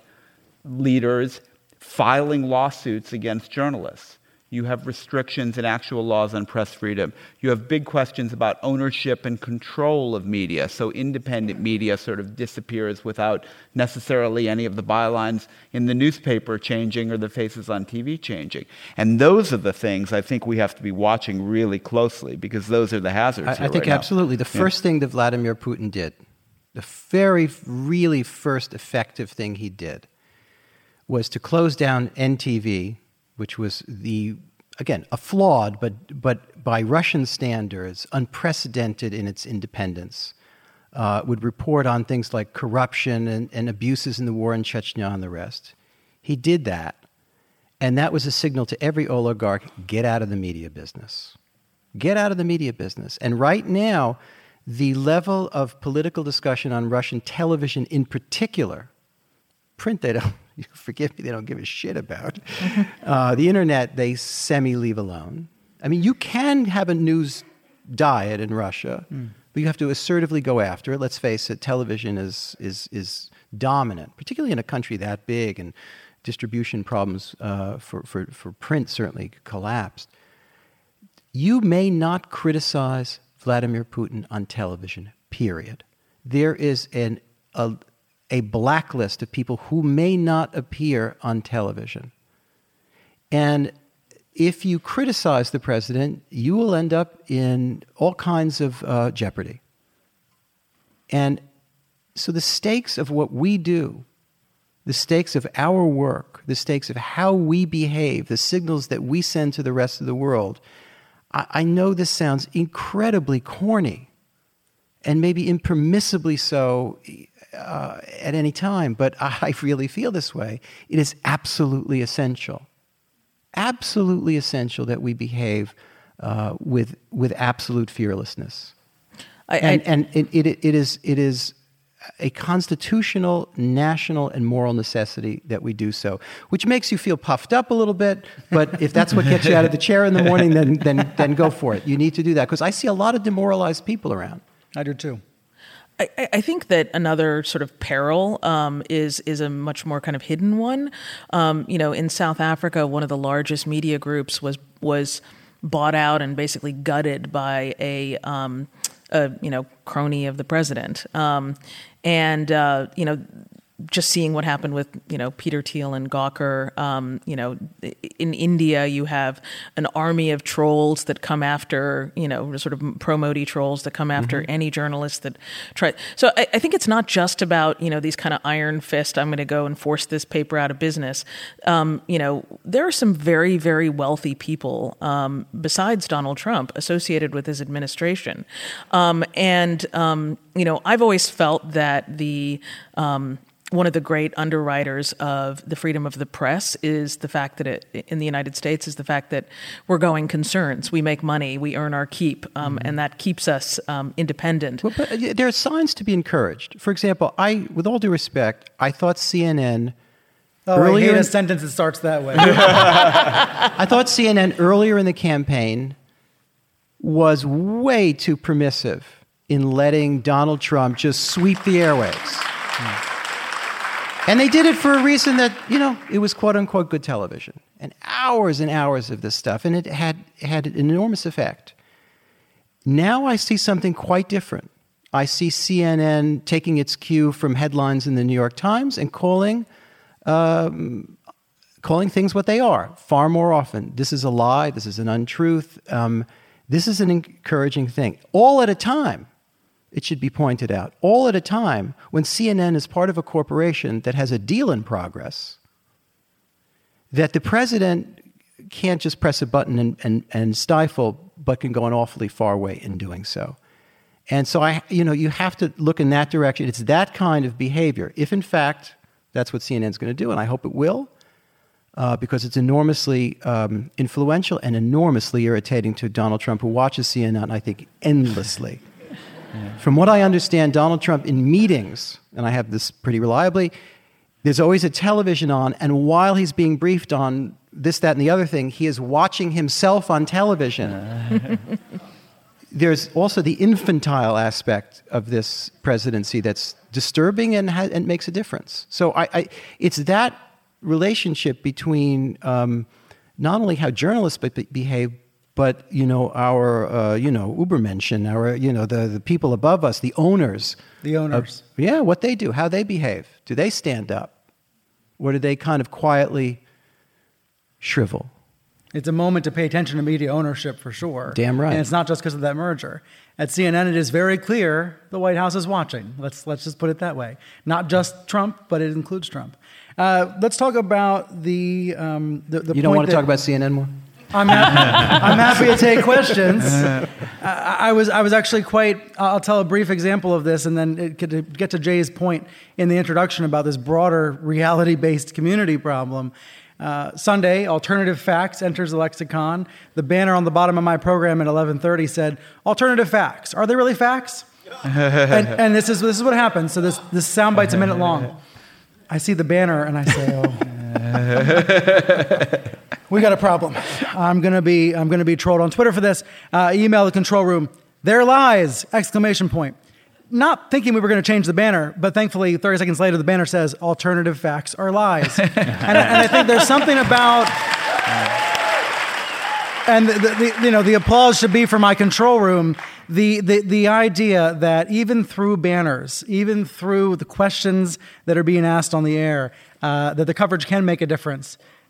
leaders filing lawsuits against journalists. You have restrictions and actual laws on press freedom. You have big questions about ownership and control of media. So independent media sort of disappears without necessarily any of the bylines in the newspaper changing or the faces on T V changing. And those are the things I think we have to be watching really closely, because those are the hazards I, here I think right now. absolutely. The Yeah. first thing that Vladimir Putin did, the very, really first effective thing he did, was to close down N T V, which was the, again, a flawed, but, but by Russian standards, unprecedented in its independence, uh, would report on things like corruption and, and abuses in the war in Chechnya and the rest. He did that, and that was a signal to every oligarch, get out of the media business. Get out of the media business. And right now, the level of political discussion on Russian television in particular, print they don't, forgive me, they don't give a shit about. Uh, the internet, they semi-leave alone. I mean, you can have a news diet in Russia, mm. but you have to assertively go after it. Let's face it, television is, is, is dominant, particularly in a country that big, and distribution problems uh, for, for, for print certainly collapsed. You may not criticize Vladimir Putin on television, period. There is an, a, a blacklist of people who may not appear on television. And if you criticize the president, you will end up in all kinds of uh, jeopardy. And so the stakes of what we do, the stakes of our work, the stakes of how we behave, the signals that we send to the rest of the world, I, I know this sounds incredibly corny and maybe impermissibly so uh, at any time, but I really feel this way. It is absolutely essential. Absolutely essential that we behave uh, with with absolute fearlessness, I, and I, and it, it it is it is a constitutional, national, and moral necessity that we do so, which makes you feel puffed up a little bit. But if that's what gets you out of the chair in the morning, then then then go for it. You need to do that because I see a lot of demoralized people around. I do too. I, I think that another sort of peril um, is is a much more kind of hidden one. Um, you know, in South Africa, one of the largest media groups was was bought out and basically gutted by a, um, a you know crony of the president, um, and uh, you know. Just seeing what happened with, you know, Peter Thiel and Gawker, um, you know, in India, you have an army of trolls that come after, you know, sort of pro-Modi trolls that come after mm-hmm. any journalist that try. So I, I think it's not just about, you know, these kind of iron fist, I'm going to go and force this paper out of business. Um, you know, there are some very, very wealthy people um, besides Donald Trump associated with his administration. Um, and, um, you know, I've always felt that the, um, one of the great underwriters of the freedom of the press is the fact that it, in the United States, is the fact that we're going concerns. We make money, we earn our keep, um, mm-hmm. and that keeps us um, independent. Well, but there are signs to be encouraged. For example, I, with all due respect, I thought C N N Oh, earlier I hate in, a sentence that starts that way. I thought C N N earlier in the campaign was way too permissive in letting Donald Trump just sweep the airwaves. Mm. And they did it for a reason that, you know, it was quote-unquote good television. And hours and hours of this stuff, and it had, it had an enormous effect. Now I see something quite different. I see C N N taking its cue from headlines in the New York Times and calling, um, calling things what they are far more often. This is a lie. This is an untruth. Um, this is an encouraging thing. All at a time. It should be pointed out, all at a time when C N N is part of a corporation that has a deal in progress, that the president can't just press a button and, and, and stifle, but can go an awfully far way in doing so. And so, I, you know, you have to look in that direction. It's that kind of behavior. If, in fact, that's what C N N is going to do, and I hope it will, uh, because it's enormously um, influential and enormously irritating to Donald Trump, who watches C N N, I think, endlessly. Yeah. From what I understand, Donald Trump in meetings, and I have this pretty reliably, there's always a television on, and while he's being briefed on this, that, and the other thing, he is watching himself on television. Uh. There's also the infantile aspect of this presidency that's disturbing and, ha- and makes a difference. So I, I, it's that relationship between um, not only how journalists be- behave, but, you know, our, uh, you know, Ubermenschen, our, you know, the, the people above us, the owners. The owners. Of, yeah, what they do, how they behave. Do they stand up? Or do they kind of quietly shrivel? It's a moment to pay attention to media ownership for sure. Damn right. And it's not just because of that merger. At C N N, it is very clear the White House is watching. Let's, let's just put it that way. Not just Trump, but it includes Trump. Uh, let's talk about the, um, the, the You don't point want to that, talk about C N N more? I'm happy, I'm happy to take questions. Uh, I was I was actually quite, I'll tell a brief example of this and then it could get to Jay's point in the introduction about this broader reality-based community problem. Uh, Sunday, alternative facts enters the lexicon. The banner on the bottom of my program at eleven thirty said, alternative facts. Are they really facts? and, and this is this is what happens. So this, this soundbite's a minute long. I see the banner and I say, oh... We got a problem. I'm gonna be I'm gonna be trolled on Twitter for this. Uh, email the control room. There lies! Exclamation point. Not thinking we were going to change the banner, but thankfully, thirty seconds later, the banner says "Alternative facts are lies," and, and I think there's something about. And the, the, the, you know the applause should be for my control room. The, the the idea that even through banners, even through the questions that are being asked on the air, uh, that the coverage can make a difference.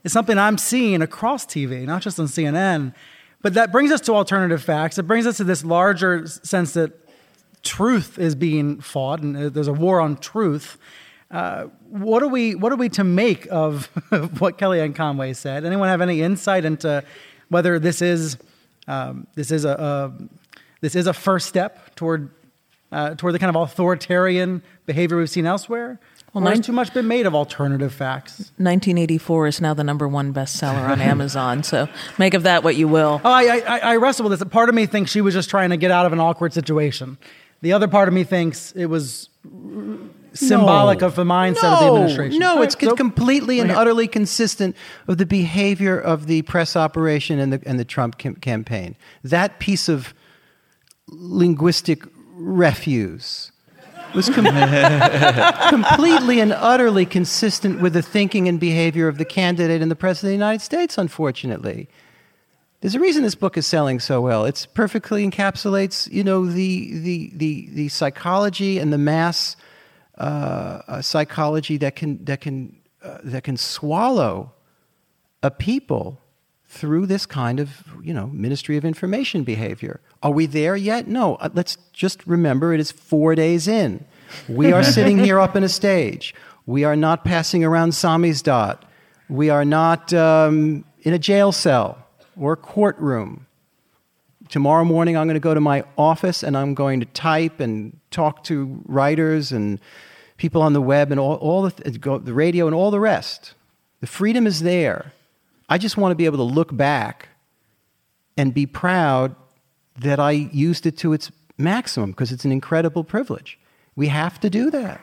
is something I'm seeing across T V, not just on C N N. But that brings us to alternative facts. It brings us to this larger sense that truth is being fought, and there's a war on truth. Uh, what are we What are we to make of what Kellyanne Conway said? Anyone have any insight into whether this is um, this is a, a this is a first step toward uh, toward the kind of authoritarian behavior we've seen elsewhere? Well, or has too much been made of alternative facts? nineteen eighty-four is now the number one bestseller on Amazon, so make of that what you will. Oh, I, I, I wrestle with this. Part of me thinks she was just trying to get out of an awkward situation. The other part of me thinks it was symbolic no. of the mindset no. of the administration. No, it's right, so, completely and right. utterly consistent with the behavior of the press operation and the, and the Trump cam- campaign. That piece of linguistic refuse was com- completely and utterly consistent with the thinking and behavior of the candidate and the President of the United States, unfortunately. There's a reason this book is selling so well. It perfectly encapsulates, you know, the the the, the psychology and the mass uh, uh, psychology that can that can uh, that can swallow a people through this kind of, you know, Ministry of Information behavior. Are we there yet? No. Uh, let's just remember it is four days in. We are sitting here up in a stage. We are not passing around samizdat. We are not um, in a jail cell or courtroom. Tomorrow morning I'm going to go to my office and I'm going to type and talk to writers and people on the web and all, all the, go, the radio and all the rest. The freedom is there. I just want to be able to look back and be proud that I used it to its maximum because it's an incredible privilege. We have to do that.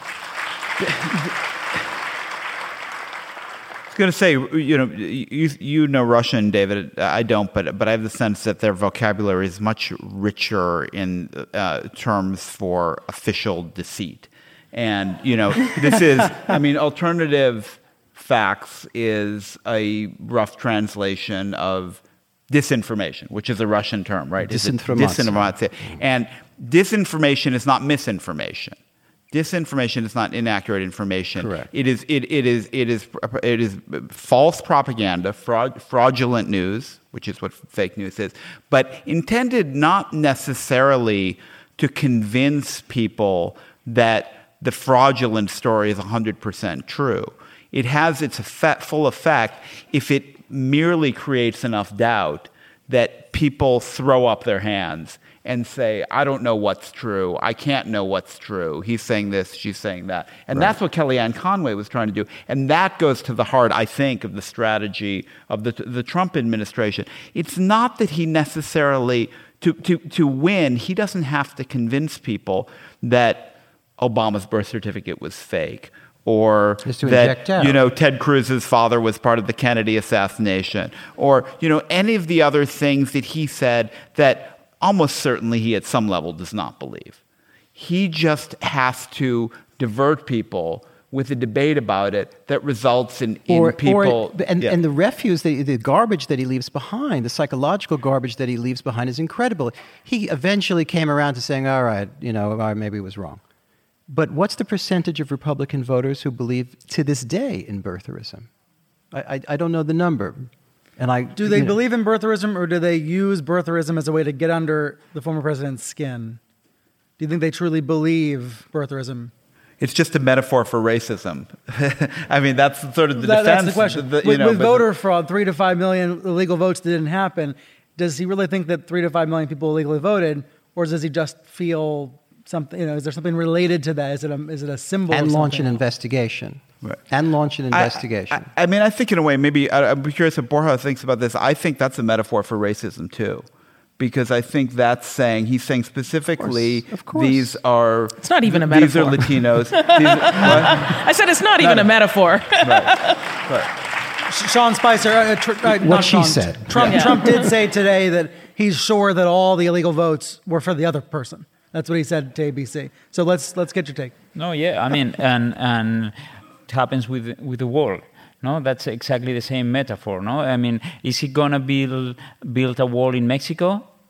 I was going to say, you know, you, you know Russian, David. I don't, but but I have the sense that their vocabulary is much richer in uh, terms for official deceit. And, you know, this is, I mean, alternative facts is a rough translation of disinformation, which is a Russian term, right? Disinformation. Disinformation. And disinformation is not misinformation. Disinformation is not inaccurate information. Correct. It is it, it is it is it is false propaganda, fraud, fraudulent news, which is what fake news is, but intended not necessarily to convince people that the fraudulent story is one hundred percent true. It has its effect, full effect if it merely creates enough doubt that people throw up their hands and say, I don't know what's true. I can't know what's true. He's saying this, she's saying that. And right. That's what Kellyanne Conway was trying to do. And that goes to the heart, I think, of the strategy of the, the Trump administration. It's not that he necessarily, to, to, to win, he doesn't have to convince people that Obama's birth certificate was fake, or that, you know, Ted Cruz's father was part of the Kennedy assassination, or, you know, any of the other things that he said that almost certainly he at some level does not believe. He just has to divert people with a debate about it that results in, in or, people... Or, and, yeah. and the refuse, the, the garbage that he leaves behind, the psychological garbage that he leaves behind is incredible. He eventually came around to saying, all right, you know, all right, maybe it was wrong. But what's the percentage of Republican voters who believe to this day in birtherism? I, I, I don't know the number. And I do they you know, believe in birtherism, or do they use birtherism as a way to get under the former president's skin? Do you think they truly believe birtherism? It's just a metaphor for racism. I mean, that's sort of the that, defense. That's the question. The, you with know, with voter the, fraud, three to five million illegal votes didn't happen. Does he really think that three to five million people illegally voted, or does he just feel something? You know, is there something related to that? Is it a is it a symbol? And of launch an else? investigation. Right. And launch an investigation. I, I, I mean, I think in a way, maybe I, I'm curious what Borja thinks about this. I think that's a metaphor for racism too, because I think that's saying he's saying specifically of course, of course. These are it's not even a these metaphor. are Latinos. these are, what? I said it's not even no, a metaphor. Right. Right. Sean Spicer, uh, tr- uh, what not she Sean. said. Trump, Yeah. Trump did say today that he's sure that all the illegal votes were for the other person. That's what he said to A B C. So let's let's get your take. No, yeah, I mean, and and it happens with with the wall. No, that's exactly the same metaphor. No, I mean, is he gonna build build a wall in Mexico?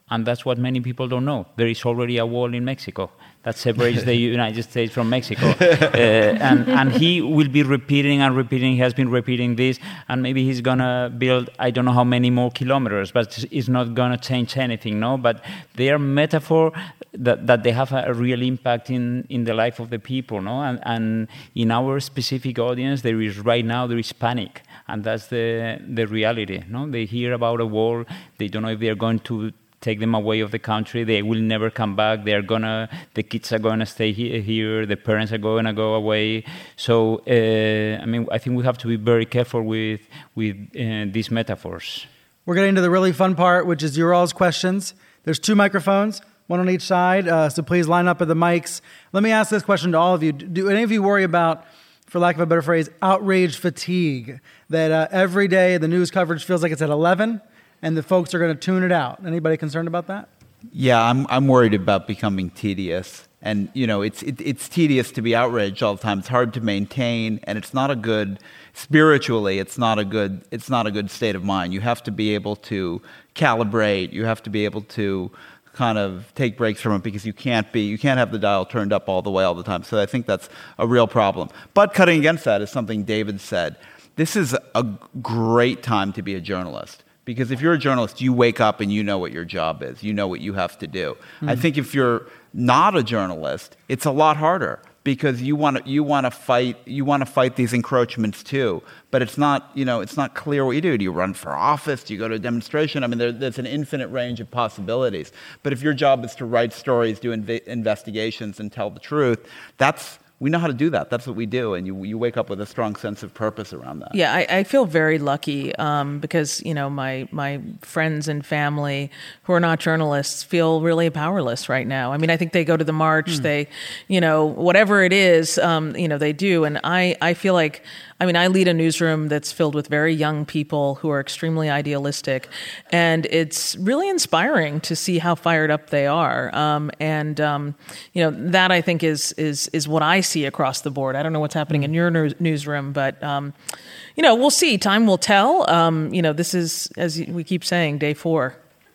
And that's what many people don't know. There is already a wall in Mexico that separates the United States from Mexico. Uh, and, and he will be repeating and repeating, he has been repeating this, and maybe he's going to build, I don't know how many more kilometers, but it's not going to change anything, no? But they are metaphor that, that they have a real impact in, in the life of the people, no? And, and in our specific audience, there is right now, there is panic. And that's the, the reality, no? They hear about a war, they don't know if they're going to take them away of the country. They will never come back. They're gonna. The kids are gonna stay he- here. The parents are gonna go away. So uh, I mean, I think we have to be very careful with with uh, these metaphors. We're getting to the really fun part, which is your all's questions. There's two microphones, one on each side. Uh, so please line up at the mics. Let me ask this question to all of you: do any of you worry about, for lack of a better phrase, outrage fatigue? That uh, every day the news coverage feels like it's at eleven. And the folks are going to tune it out. Anybody concerned about that? Yeah, I'm I'm worried about becoming tedious. And, you know, it's it, it's tedious to be outraged all the time. It's hard to maintain, and it's not a good, spiritually, it's not a good, it's not a good state of mind. You have to be able to calibrate. You have to be able to kind of take breaks from it, because you can't be, you can't have the dial turned up all the way all the time. So I think that's a real problem. But cutting against that is something David said. This is a great time to be a journalist. Because if you're a journalist, you wake up and you know what your job is. You know what you have to do. Mm. I think if you're not a journalist, it's a lot harder, because you want to you want to fight you want to fight these encroachments too. But it's not you know it's not clear what you do. Do you run for office? Do you go to a demonstration? I mean, there, there's an infinite range of possibilities. But if your job is to write stories, do inv- investigations, and tell the truth, that's we know how to do that. That's what we do, and you you wake up with a strong sense of purpose around that. Yeah, I, I feel very lucky um, because you know my my friends and family who are not journalists feel really powerless right now. I mean, I think they go to the march, mm. they, you know, whatever it is, um, you know, they do, and I I feel like. I mean, I lead a newsroom that's filled with very young people who are extremely idealistic, and it's really inspiring to see how fired up they are. Um, and um, you know, that I think is is is what I see across the board. I don't know what's happening in your news- newsroom, but um, you know, we'll see. Time will tell. Um, you know, this is, as we keep saying, day four.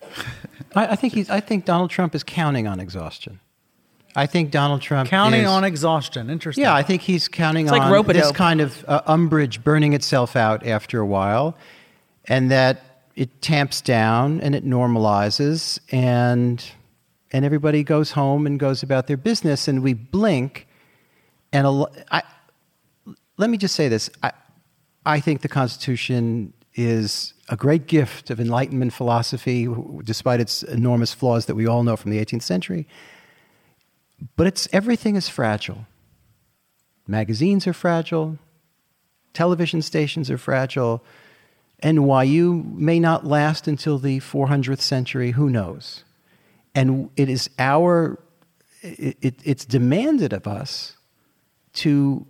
I, I think he's. I think Donald Trump is counting on exhaustion. I think Donald Trump counting is, on exhaustion. Interesting. Yeah, I think he's counting it's on like rope-a-dope. This kind of uh, umbrage burning itself out after a while, and that it tamps down and it normalizes, and and everybody goes home and goes about their business, and we blink. And a, I, let me just say this: I, I think the Constitution is a great gift of Enlightenment philosophy, despite its enormous flaws that we all know from the eighteenth century. But it's everything is fragile. Magazines are fragile. Television stations are fragile. N Y U may not last until the four hundredth century. Who knows? And it is our, it, it, it's demanded of us to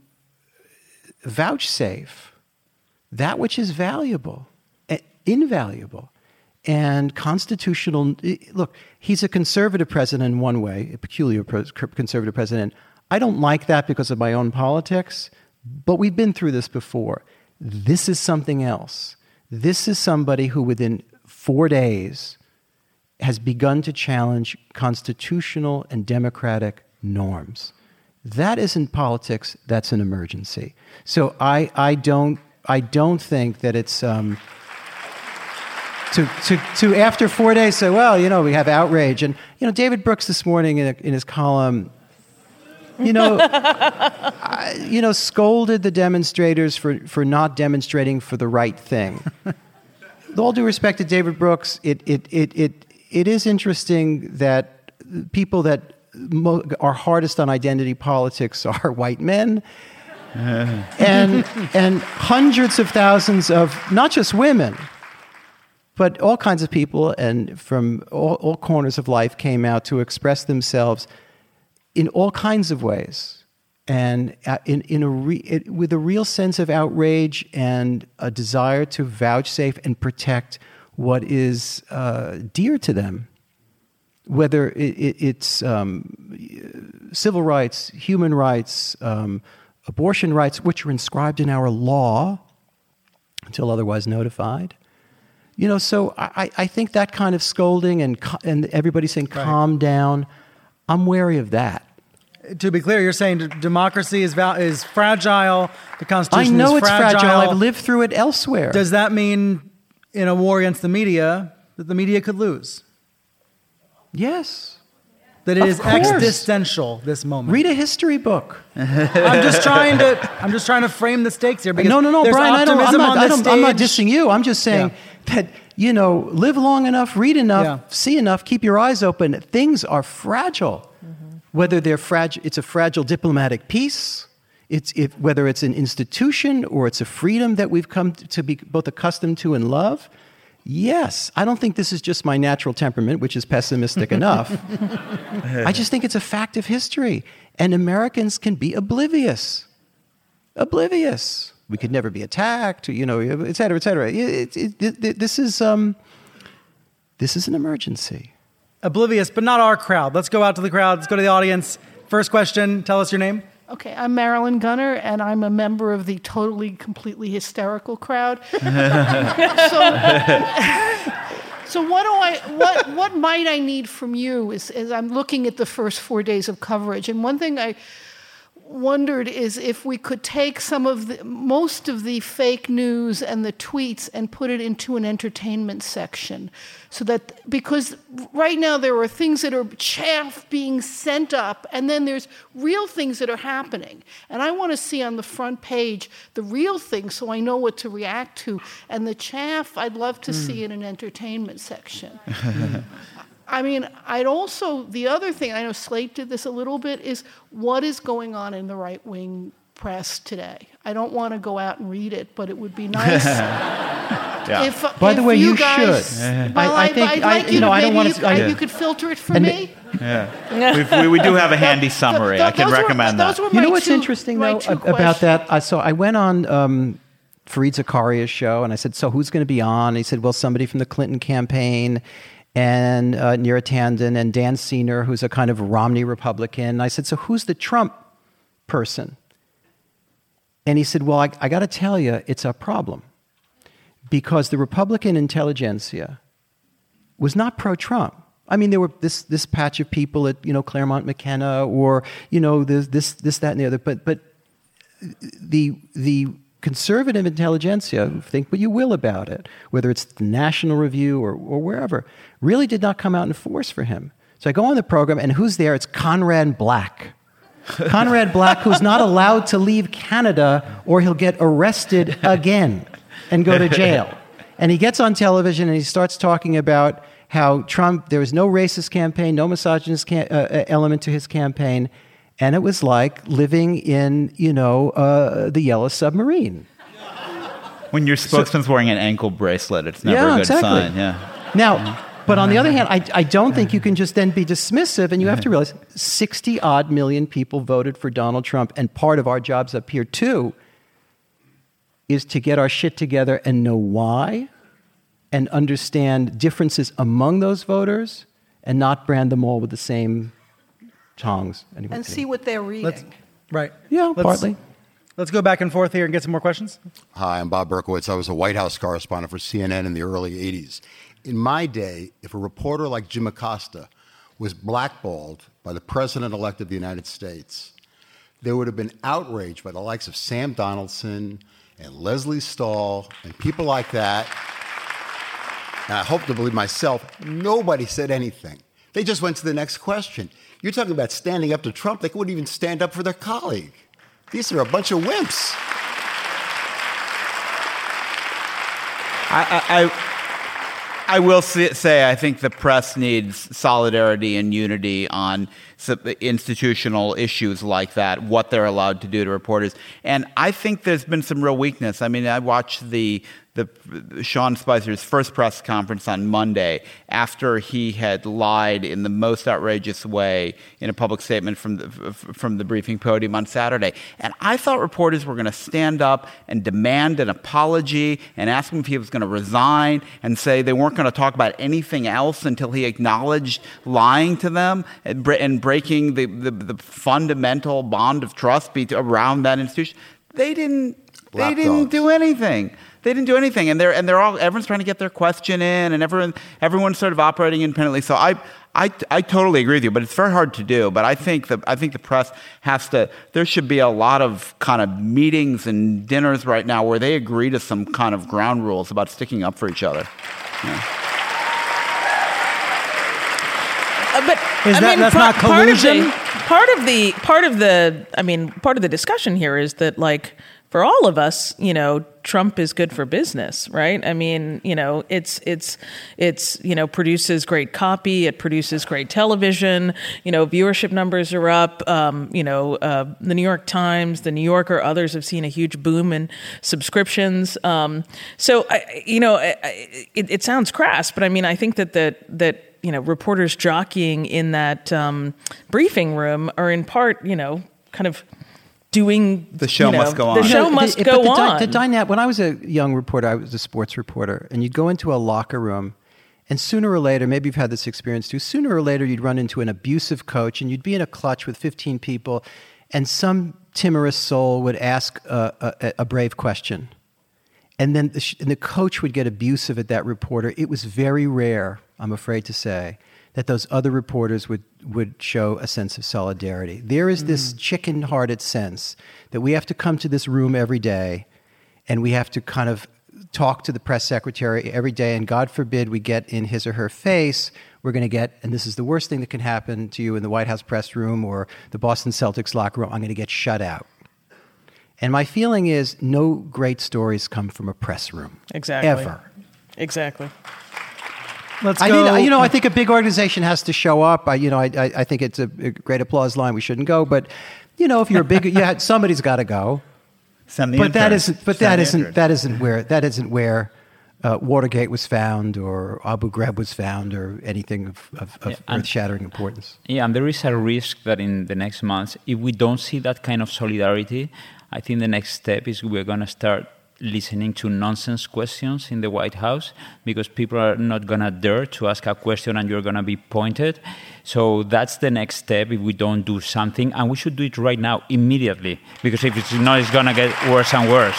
vouchsafe that which is valuable, invaluable. And constitutional, look, he's a conservative president in one way, a peculiar conservative president. I don't like that because of my own politics, but we've been through this before. This is something else. This is somebody who within four days has begun to challenge constitutional and democratic norms. That isn't politics, that's an emergency. So I, I, don't, I don't think that it's... Um, To, to, to after four days say, well, you know, we have outrage. And, you know, David Brooks this morning in, a, in his column, you know, I, you know, scolded the demonstrators for, for not demonstrating for the right thing. With all due respect to David Brooks, it, it, it, it, it is interesting that people that mo- are hardest on identity politics are white men. and and hundreds of thousands of, not just women, but all kinds of people and from all, all corners of life came out to express themselves in all kinds of ways, and in, in a re, it, with a real sense of outrage and a desire to vouchsafe and protect what is uh, dear to them, whether it, it, it's um, civil rights, human rights, um, abortion rights, which are inscribed in our law until otherwise notified. You know, so I, I think that kind of scolding and and everybody saying calm right. down, I'm wary of that. To be clear, you're saying democracy is val- is fragile. The Constitution I know is it's fragile. fragile. I've lived through it elsewhere. Does that mean in a war against the media that the media could lose? Yes. That it of is course. existential, this moment. Read a history book. I'm just trying to. I'm just trying to frame the stakes here. Because no, no, no, there's Brian. I don't, I'm, optimism not, on I this don't, I'm not stage. dissing you. I'm just saying Yeah. that you know, live long enough, read enough, Yeah. see enough, keep your eyes open. Things are fragile. Mm-hmm. Whether they're fragile, it's a fragile diplomatic peace. It's if, whether it's an institution or it's a freedom that we've come to be both accustomed to and love. Yes, I don't think this is just my natural temperament, which is pessimistic enough. I just think it's a fact of history. And Americans can be oblivious. Oblivious. We could never be attacked, you know, et cetera, et cetera. It, it, it, this, is, um, this is an emergency. Oblivious, but not our crowd. Let's go out to the crowd. Let's go to the audience. First question, tell us your name. Okay, I'm Marilyn Gunner, and I'm a member of the totally, completely hysterical crowd. so, so what do I, what, what might I need from you is, is I'm looking at the first four days of coverage, and one thing I wondered is if we could take some of the, most of the fake news and the tweets and put it into an entertainment section. So that, because right now there are things that are chaff being sent up, and then there's real things that are happening. And I want to see on the front page the real things so I know what to react to. And the chaff, I'd love to mm. see in an entertainment section. I mean, I'd also, the other thing, I know Slate did this a little bit, is what is going on in the right-wing press today? I don't want to go out and read it, but it would be nice. yeah. If, By if the way, you, you guys, should. Well, I, I think, I'd like I, you, you know, to, I don't maybe want you, to. I, you could filter it for and me. Yeah, We've, we we do have a handy summary. Th- I can those recommend were, that. Those were you know my what's two, interesting though two about that? I so I went on um, Fareed Zakaria's show, and I said, "So who's going to be on?" And he said, "Well, somebody from the Clinton campaign." And uh, Neera Tanden and Dan Senor, who's a kind of Romney Republican. And I said, so who's the Trump person? And he said, well, I, I got to tell you, it's a problem. Because the Republican intelligentsia was not pro-Trump. I mean, there were this this patch of people at, you know, Claremont McKenna or, you know, this, this, this that, and the other. But, but the the... conservative intelligentsia, think what you will about it, whether it's the National Review or, or wherever, really did not come out in force for him. So I go on the program, and who's there? It's Conrad Black. Conrad Black, who's not allowed to leave Canada or he'll get arrested again and go to jail. And he gets on television and he starts talking about how Trump, there was no racist campaign, no misogynist cam- uh, element to his campaign. And it was like living in, you know, uh, the Yellow Submarine. When your spokesman's so, wearing an ankle bracelet, it's never yeah, a good exactly. sign. Yeah. Now, but on the other hand, I, I don't think you can just then be dismissive, and you have to realize sixty-odd million people voted for Donald Trump, and part of our jobs up here, too, is to get our shit together and know why, and understand differences among those voters, and not brand them all with the same tongs. Anyway, and see what they're reading. Let's, right. Yeah, let's, partly. Let's go back and forth here and get some more questions. Hi, I'm Bob Berkowitz. I was a White House correspondent for C N N in the early eighties. In my day, if a reporter like Jim Acosta was blackballed by the president-elect of the United States, there would have been outrage by the likes of Sam Donaldson and Leslie Stahl and people like that. And I hope to believe myself, nobody said anything. They just went to the next question. You're talking about standing up to Trump. They wouldn't even stand up for their colleague. These are a bunch of wimps. I, I, I will say I think the press needs solidarity and unity on institutional issues like that, what they're allowed to do to reporters. And I think there's been some real weakness. I mean, I watched the the Sean Spicer's first press conference on Monday after he had lied in the most outrageous way in a public statement from the from the briefing podium on Saturday. And I thought reporters were going to stand up and demand an apology and ask him if he was going to resign and say they weren't going to talk about anything else until he acknowledged lying to them and, and breaking the, the, the fundamental bond of trust around that institution. They didn't. They didn't do anything. They didn't do anything, and they're and they're all everyone's trying to get their question in, and everyone everyone's sort of operating independently. So I. I, I totally agree with you, but it's very hard to do. But I think the I think the press has to. There should be a lot of kind of meetings and dinners right now where they agree to some kind of ground rules about sticking up for each other. Yeah. Uh, but Is I that mean, that's part, not collusion? Part of, the, part of the part of the I mean part of the discussion here is that, like, for all of us, you know, Trump is good for business, right? I mean, you know, it's it's it's you know produces great copy, it produces great television. You know, viewership numbers are up. Um, you know, uh, the New York Times, the New Yorker, others have seen a huge boom in subscriptions. Um, so, I, you know, I, it, it sounds crass, but I mean, I think that that that. you know, reporters jockeying in that um, briefing room are in part, you know, kind of doing the show you know, must go on. The show the, must the, go but the, on. The, the dynamic. When I was a young reporter, I was a sports reporter, and you'd go into a locker room, and sooner or later, maybe you've had this experience too. Sooner or later, you'd run into an abusive coach, and you'd be in a clutch with fifteen people, and some timorous soul would ask a, a, a brave question, and then the, sh- and the coach would get abusive at that reporter. It was very rare, I'm afraid to say, that those other reporters would, would show a sense of solidarity. There is this mm. chicken-hearted sense that we have to come to this room every day, and we have to kind of talk to the press secretary every day, and God forbid we get in his or her face, we're going to get, and this is the worst thing that can happen to you in the White House press room or the Boston Celtics locker room, I'm going to get shut out. And my feeling is no great stories come from a press room. Exactly. Ever. Exactly. Let's I go. mean, you know, I think a big organization has to show up. I, you know, I, I, I think it's a, a great applause line. We shouldn't go, but you know, if you're a big, yeah, somebody's got to go. Send the but that interns. isn't. But Send that the isn't. interns. That isn't where. That isn't where uh, Watergate was found, or Abu Ghraib was found, or anything of, of, of Yeah, and- earth-shattering importance. Yeah, and there is a risk that in the next months, if we don't see that kind of solidarity, I think the next step is we're going to start listening to nonsense questions in the White House, because people are not going to dare to ask a question and you're going to be pointed. So that's the next step if we don't do something. And we should do it right now, immediately, because if it's not, it's going to get worse and worse.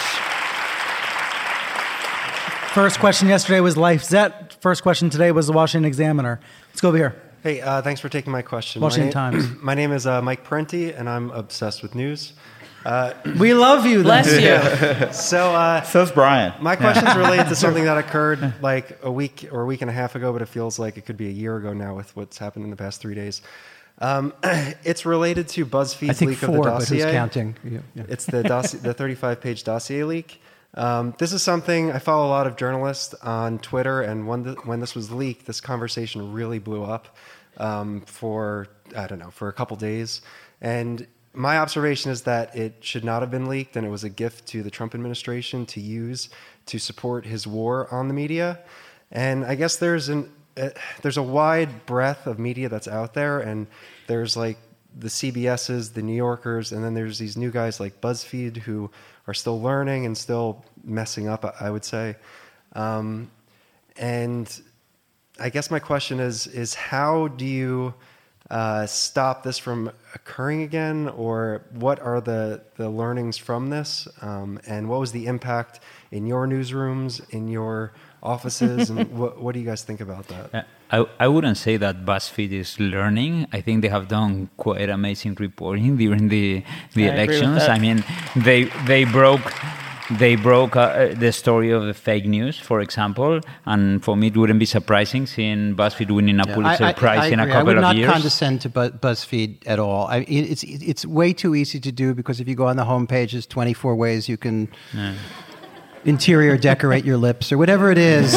First question yesterday was LifeZette. First question today was the Washington Examiner. Let's go over here. Hey, uh, thanks for taking my question. Washington my name, Times. My name is uh, Mike Parenti, and I'm obsessed with news. Uh, We love you. then. Bless you. so, uh, So's Brian. my question's related to something that occurred like a week or a week and a half ago, but it feels like it could be a year ago now with what's happened in the past three days. Um, it's related to BuzzFeed's I think leak four, of the but dossier. who's counting? Yeah, yeah. It's the dossier, the thirty-five page dossier leak. Um, this is something I follow a lot of journalists on Twitter, and when the, when this was leaked, this conversation really blew up um, for I don't know for a couple days. And my observation is that it should not have been leaked, and it was a gift to the Trump administration to use to support his war on the media. And I guess there's an uh, there's a wide breadth of media that's out there, and there's like the C B S's, the New Yorkers, and then there's these new guys like BuzzFeed who are still learning and still messing up, I would say. Um, and I guess my question is, is how do you uh, stop this from occurring again? Or what are the, the learnings from this? Um, and what was the impact in your newsrooms, in your offices? And what, what do you guys think about that? Uh, I, I wouldn't say that BuzzFeed is learning. I think they have done quite amazing reporting during the the I agree with elections. that. I mean, they they broke they broke uh, the story of the fake news, for example. And for me, it wouldn't be surprising seeing BuzzFeed winning a Yeah, Pulitzer I, I, Prize I in a agree. couple I would of not years. condescend to Bu- BuzzFeed at all. I, it, it's it's way too easy to do, because if you go on the homepage, there's twenty-four ways you can Yeah. interior decorate your lips or whatever it is.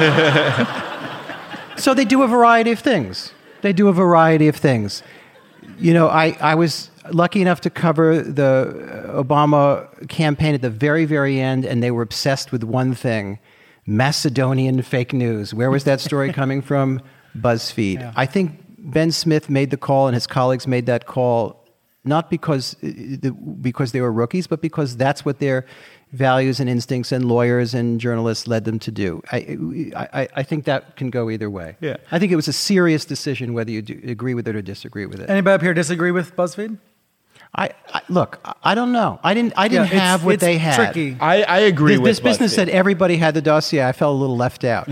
So they do a variety of things. They do a variety of things. You know, I, I was lucky enough to cover the Obama campaign at the very, very end, and they were obsessed with one thing: Macedonian fake news. Where was that story coming from? BuzzFeed. Yeah. I think Ben Smith made the call, and his colleagues made that call, not because because they were rookies, but because that's what their values and instincts and lawyers and journalists led them to do. I, I, I think that can go either way. Yeah. I think it was a serious decision whether you do agree with it or disagree with it. Anybody up here disagree with BuzzFeed? I, I look. I don't know. I didn't. I didn't Yeah, it's- have what it's they had. tricky. I, I agree This, with this business BuzzFeed. said everybody had the dossier. I felt a little left out.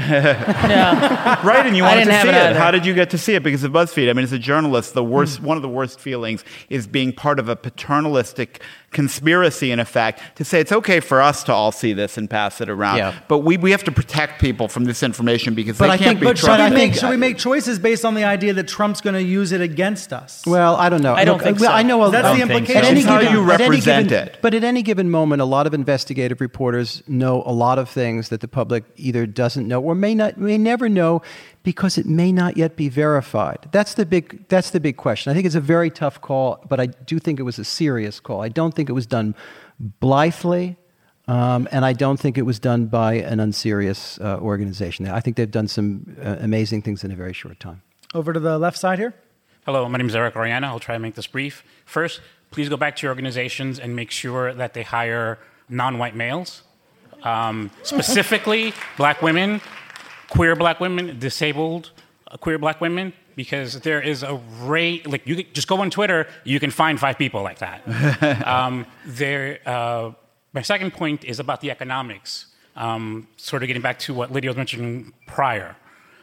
Yeah. Right, and you I wanted didn't to have see it it. either. How did you get to see it? Because of BuzzFeed. I mean, as a journalist, the worst, one of the worst feelings is being part of a paternalistic conspiracy, in effect, to say it's okay for us to all see this and pass it around. Yeah. But we, we have to protect people from this information because But they I can't think- be but Should, But we I trusted. make, think- should we make choices based on the idea that Trump's going to use it against us? Well, I don't know. I don't Look, think well, so. I know. a- That's at the any implication. It's how given- you at any represent given- it. But at any given moment, a lot of investigative reporters know a lot of things that the public either doesn't know or may not, may never know, because it may not yet be verified. That's the big. That's the big question. I think it's a very tough call, but I do think it was a serious call. I don't think it was done blithely, um, and I don't think it was done by an unserious uh, organization. I think they've done some uh, amazing things in a very short time. Over to the left side here. Hello, my name is Eric Oriana. I'll try to make this brief. First, please go back to your organizations and make sure that they hire non-white males, um, specifically black women, queer black women, disabled uh, queer black women, because there is a rate, like you could just go on Twitter, you can find five people like that. um, there, uh, my second point is about the economics, um, sort of getting back to what Lydia was mentioning prior.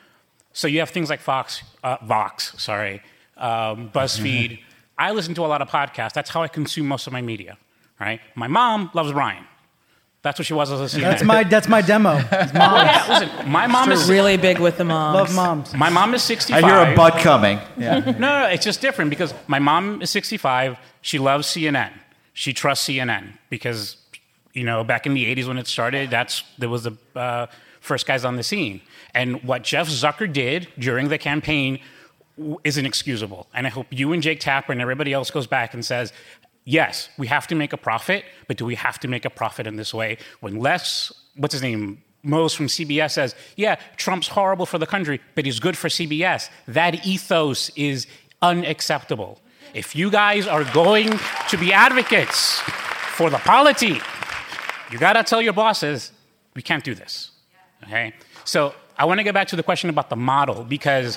So you have things like Fox, uh, Vox, sorry, um, BuzzFeed. I listen to a lot of podcasts. That's how I consume most of my media, right? My mom loves Ryan. That's what she was as a C N N. That's my that's my demo. It's Well, moms. yeah, listen, my mom is Really big with the moms. Love moms. my mom is I sixty-five. hear a butt coming. no, no, no, it's just different because my mom is sixty-five. She loves C N N. She trusts C N N because, you know, back in the eighties when it started, that's there was the uh, first guys on the scene. And what Jeff Zucker did during the campaign w- is inexcusable. And I hope you and Jake Tapper and everybody else goes back and says, yes, we have to make a profit, but do we have to make a profit in this way? When Les, what's his name, Mose from C B S says, yeah, Trump's horrible for the country, but he's good for C B S. That ethos is unacceptable. If you guys are going to be advocates for the polity, you got to tell your bosses, we can't do this, okay? So I want to get back to the question about the model, because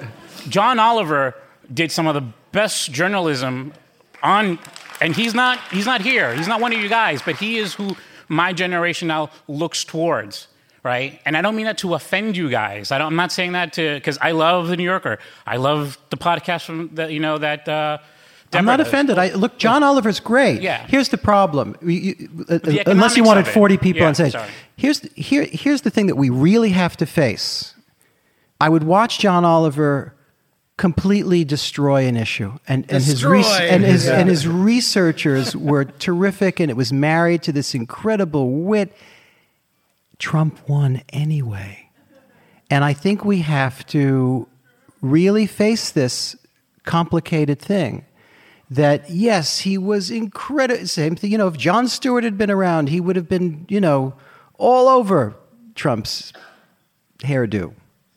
John Oliver did some of the best journalism on, and he's not, he's not here. He's not one of you guys, but he is who my generation now looks towards, right? And I don't mean that to offend you guys. I don't, I'm not saying that to, because I love The New Yorker. I love the podcast from, the, you know, that uh, I'm not offended. I, look, John Oliver's great. Yeah. Here's the problem. You- you- uh, The unless you economics wanted of it. forty people Yeah, on stage. sorry. Here's, here, here's the thing that we really have to face. I would watch John Oliver completely destroy an issue. And, and, his, res- Destroy. and, his, Yeah. and his researchers were terrific, and it was married to this incredible wit. Trump won anyway. And I think we have to really face this complicated thing. That, yes, he was incredible. Same thing, you know, if Jon Stewart had been around, he would have been, you know, all over Trump's hairdo.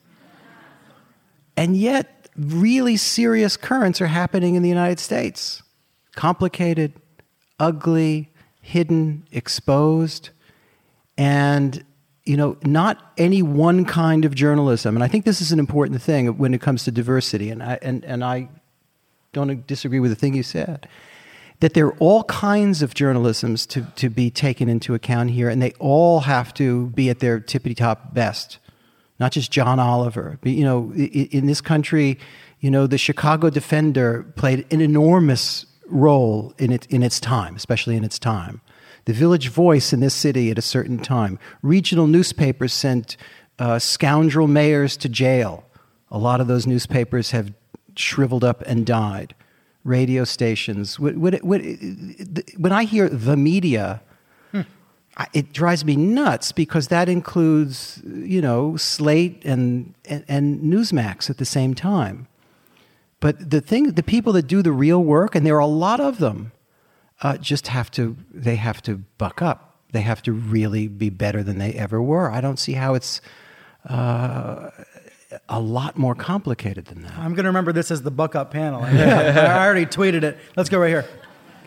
And yet, really serious currents are happening in the United States. Complicated, ugly, hidden, exposed. And, you know, not any one kind of journalism. And I think this is an important thing when it comes to diversity. And I, and, and I don't disagree with the thing you said, that there are all kinds of journalisms to, to be taken into account here, and they all have to be at their tippity-top best, not just John Oliver. You know, in this country, you know, the Chicago Defender played an enormous role in, it, in its time, especially in its time. The Village Voice in this city at a certain time. Regional newspapers sent uh, scoundrel mayors to jail. A lot of those newspapers have shriveled up and died. Radio stations. When, when, when I hear the media, hmm. I, it drives me nuts because that includes, you know, Slate and, and, and Newsmax at the same time. But the thing, the people that do the real work, and there are a lot of them, uh, just have to, they have to buck up. They have to really be better than they ever were. I don't see how it's uh, a lot more complicated than that. I'm going to remember this as the buck up panel. I, I already tweeted it. Let's go right here.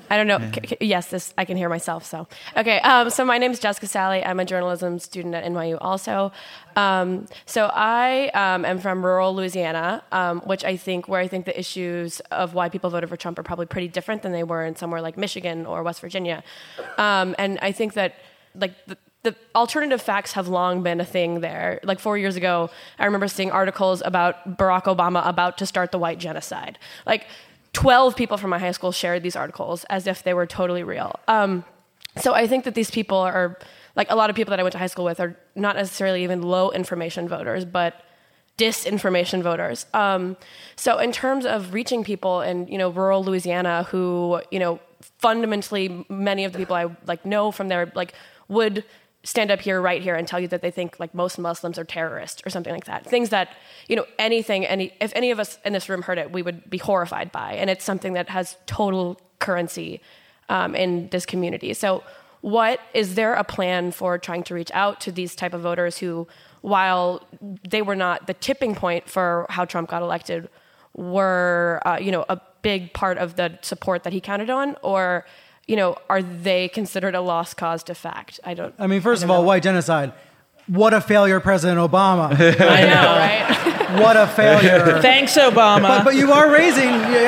I don't know. C- c- yes, this I can hear myself. So okay. Um, so my name is Jessica Sally. I'm a journalism student at N Y U also. Um, so I um, am from rural Louisiana, um, which I think where I think the issues of why people voted for Trump are probably pretty different than they were in somewhere like Michigan or West Virginia. Um, and I think that like the, the alternative facts have long been a thing there. Like four years ago, I remember seeing articles about Barack Obama about to start the white genocide. Like twelve people from my high school shared these articles as if they were totally real. Um, so I think that these people are, like a lot of people that I went to high school with are not necessarily even low information voters, but disinformation voters. Um, so in terms of reaching people in, you know, rural Louisiana who, you know, fundamentally many of the people I like know from there, like would stand up here, right here, and tell you that they think like most Muslims are terrorists or something like that. Things that, you know, anything, any, if any of us in this room heard it, we would be horrified by. And it's something that has total currency um, in this community. So what, is there a plan for trying to reach out to these type of voters who, while they were not the tipping point for how Trump got elected, were, uh, you know, a big part of the support that he counted on? Or, you know, are they considered a lost cause de facto? I don't. I mean, first I of all, know. white genocide. What a failure, President Obama. I know, right? What a failure. Thanks, Obama. But, but you are raising,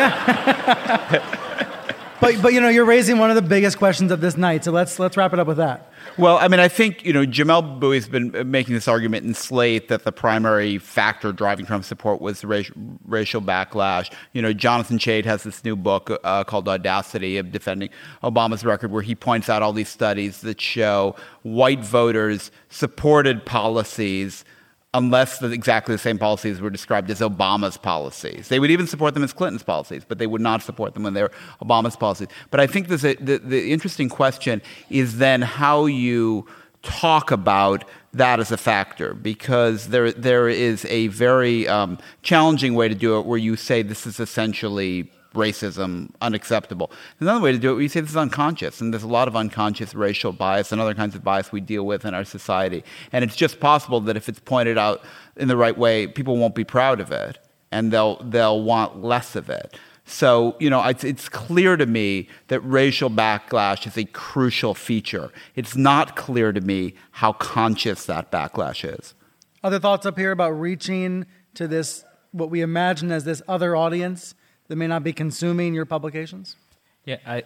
yeah. but but you know, you're raising one of the biggest questions of this night. So let's let's wrap it up with that. Well, I mean, I think, you know, Jamel Bouie's been making this argument in Slate that the primary factor driving Trump's support was racial, racial backlash. You know, Jonathan Chait has this new book uh, called Audacity of Defending Obama's Record, where he points out all these studies that show white voters supported policies unless the, exactly the same policies were described as Obama's policies. They would even support them as Clinton's policies, but they would not support them when they were Obama's policies. But I think there's a, the, the interesting question is then how you talk about that as a factor, because there there is a very um, challenging way to do it where you say this is essentially racism, unacceptable. Another way to do it, we say this is unconscious, and there's a lot of unconscious racial bias and other kinds of bias we deal with in our society. And it's just possible that if it's pointed out in the right way, people won't be proud of it, and they'll they'll want less of it. So, you know, it's, it's clear to me that racial backlash is a crucial feature. It's not clear to me how conscious that backlash is. Other thoughts up here about reaching to this, what we imagine as this other audience that may not be consuming your publications? Yeah, I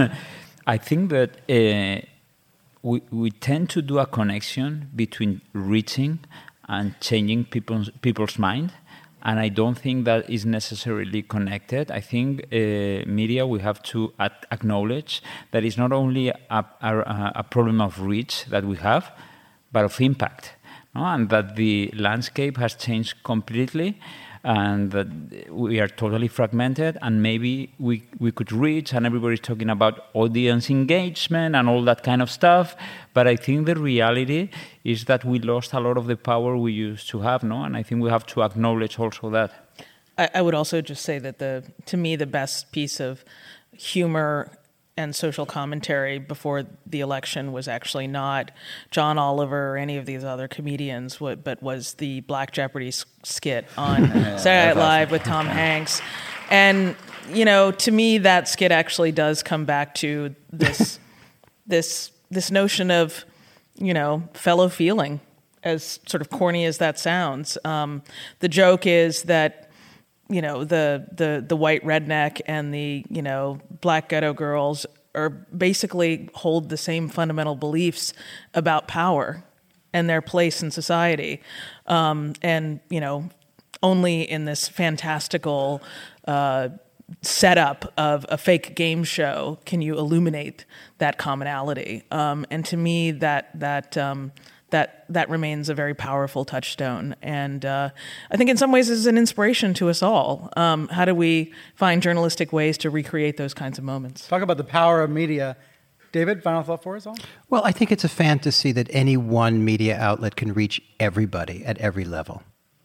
I think that uh, we we tend to do a connection between reaching and changing people's people's mind, and I don't think that is necessarily connected. I think uh, media, we have to ad- acknowledge that it's not only a, a, a problem of reach that we have, but of impact, no? And that the landscape has changed completely, and that we are totally fragmented, and maybe we, we could reach, and everybody's talking about audience engagement and all that kind of stuff, but I think the reality is that we lost a lot of the power we used to have, no? And I think we have to acknowledge also that. I, I would also just say that the to me the best piece of humor and social commentary before the election was actually not John Oliver or any of these other comedians, but was the Black Jeopardy skit on Saturday Night Live with Tom Hanks. And, you know, to me, that skit actually does come back to this this this notion of, you know, fellow feeling, as sort of corny as that sounds. Um, the joke is that, you know, the, the, the white redneck and the, you know, black ghetto girls are basically hold the same fundamental beliefs about power and their place in society. Um, and, you know, only in this fantastical uh, setup of a fake game show can you illuminate that commonality. Um, and to me, that, that, um, that that remains a very powerful touchstone. And uh, I think in some ways is an inspiration to us all. Um, how do we find journalistic ways to recreate those kinds of moments? Talk about the power of media. David, final thought for us all? Well, I think it's a fantasy that any one media outlet can reach everybody at every level.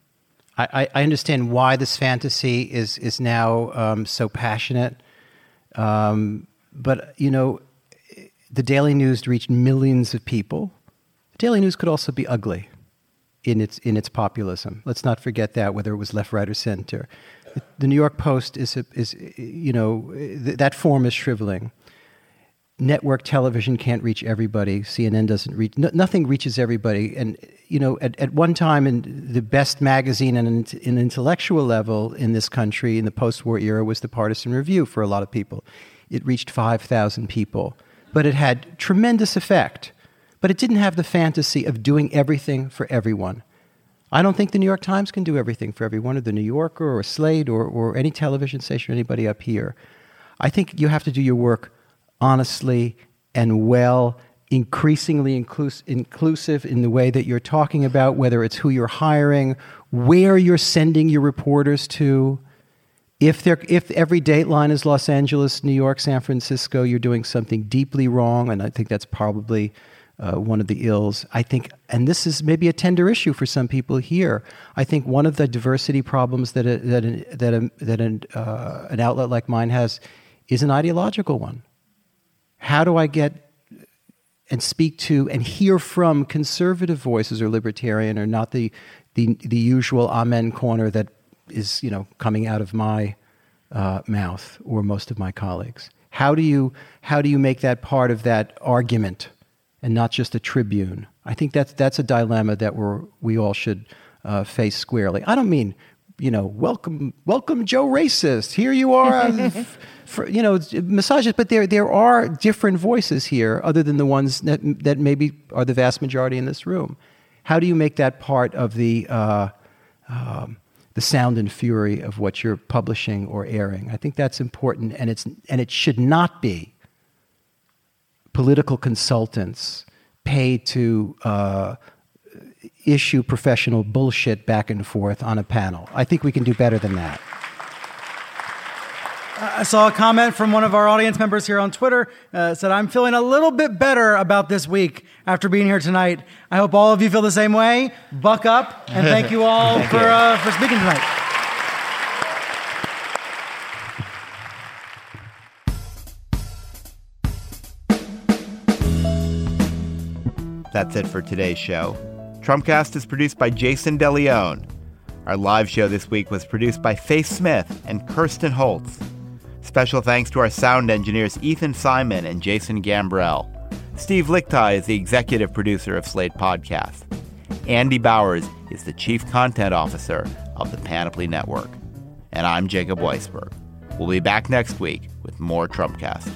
I, I, I understand why this fantasy is, is now um, so passionate. Um, but, you know, the Daily News reached millions of people. Daily News could also be ugly in its in its populism. Let's not forget that, whether it was left, right, or center. The New York Post is, a, is you know, th- that form is shriveling. network television can't reach everybody. C N N doesn't reach, no, nothing reaches everybody. And, you know, at, at one time, in the best magazine on an in intellectual level in this country in the post-war era was the Partisan Review for a lot of people. It reached five thousand people, but it had tremendous effect. But it didn't have the fantasy of doing everything for everyone. I don't think the New York Times can do everything for everyone, or the New Yorker, or Slate, or, or any television station, or anybody up here. I think you have to do your work honestly and well, increasingly inclus- inclusive in the way that you're talking about, whether it's who you're hiring, where you're sending your reporters to. If they're, if every Dateline is Los Angeles, New York, San Francisco, you're doing something deeply wrong, and I think that's probably uh, one of the ills. I think, and this is maybe a tender issue for some people here, I think one of the diversity problems that a, that a, that a, that an, uh, an outlet like mine has is an ideological one. How do I get and speak to and hear from conservative voices or libertarian, or not the the, the usual amen corner that is, you know, coming out of my uh, mouth or most of my colleagues? How do you how do you make that part of that argument and not just a tribune? I think that's that's a dilemma that we're we all should uh, face squarely. I don't mean, you know, welcome welcome Joe racist. Here you are, uh, for, you know, misogynist. But there there are different voices here, other than the ones that that maybe are the vast majority in this room. How do you make that part of the uh, um, the sound and fury of what you're publishing or airing? I think that's important, and it's and it should not be political consultants paid to uh, issue professional bullshit back and forth on a panel. I think we can do better than that. I saw a comment from one of our audience members here on Twitter. Uh, said, I'm feeling a little bit better about this week after being here tonight. I hope all of you feel the same way. Buck up, and thank you all thank for, you. Uh, for speaking tonight. That's it for today's show. Trumpcast is produced by Jason DeLeon. Our live show this week was produced by Faith Smith and Kirsten Holtz. Special thanks to our sound engineers Ethan Simon and Jason Gambrell. Steve Lichtai is the executive producer of Slate Podcast. Andy Bowers is the chief content officer of the Panoply Network. And I'm Jacob Weisberg. We'll be back next week with more Trumpcast.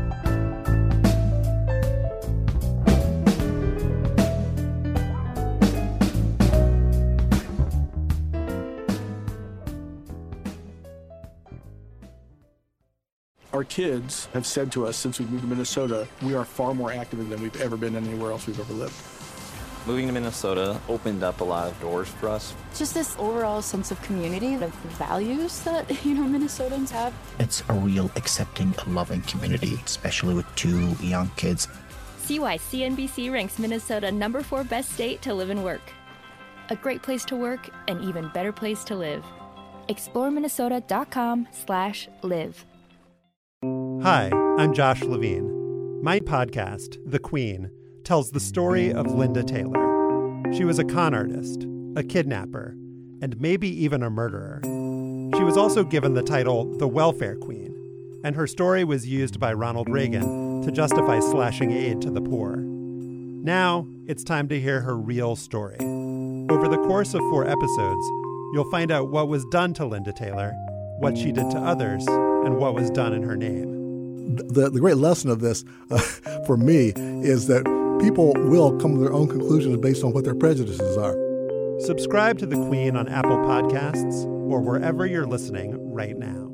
Our kids have said to us since we moved to Minnesota, we are far more active than we've ever been anywhere else we've ever lived. Moving to Minnesota opened up a lot of doors for us. Just this overall sense of community, of values that, you know, Minnesotans have. It's a real accepting, loving community, especially with two young kids. See why C N B C ranks Minnesota number four best state to live and work. A great place to work, an even better place to live. explore minnesota dot com slash live. Hi, I'm Josh Levine. My podcast, The Queen, tells the story of Linda Taylor. She was a con artist, a kidnapper, and maybe even a murderer. She was also given the title the Welfare Queen, and her story was used by Ronald Reagan to justify slashing aid to the poor. Now, it's time to hear her real story. Over the course of four episodes, you'll find out what was done to Linda Taylor, what she did to others, and what was done in her name. The, the great lesson of this, uh, for me, is that people will come to their own conclusions based on what their prejudices are. Subscribe to The Queen on Apple Podcasts or wherever you're listening right now.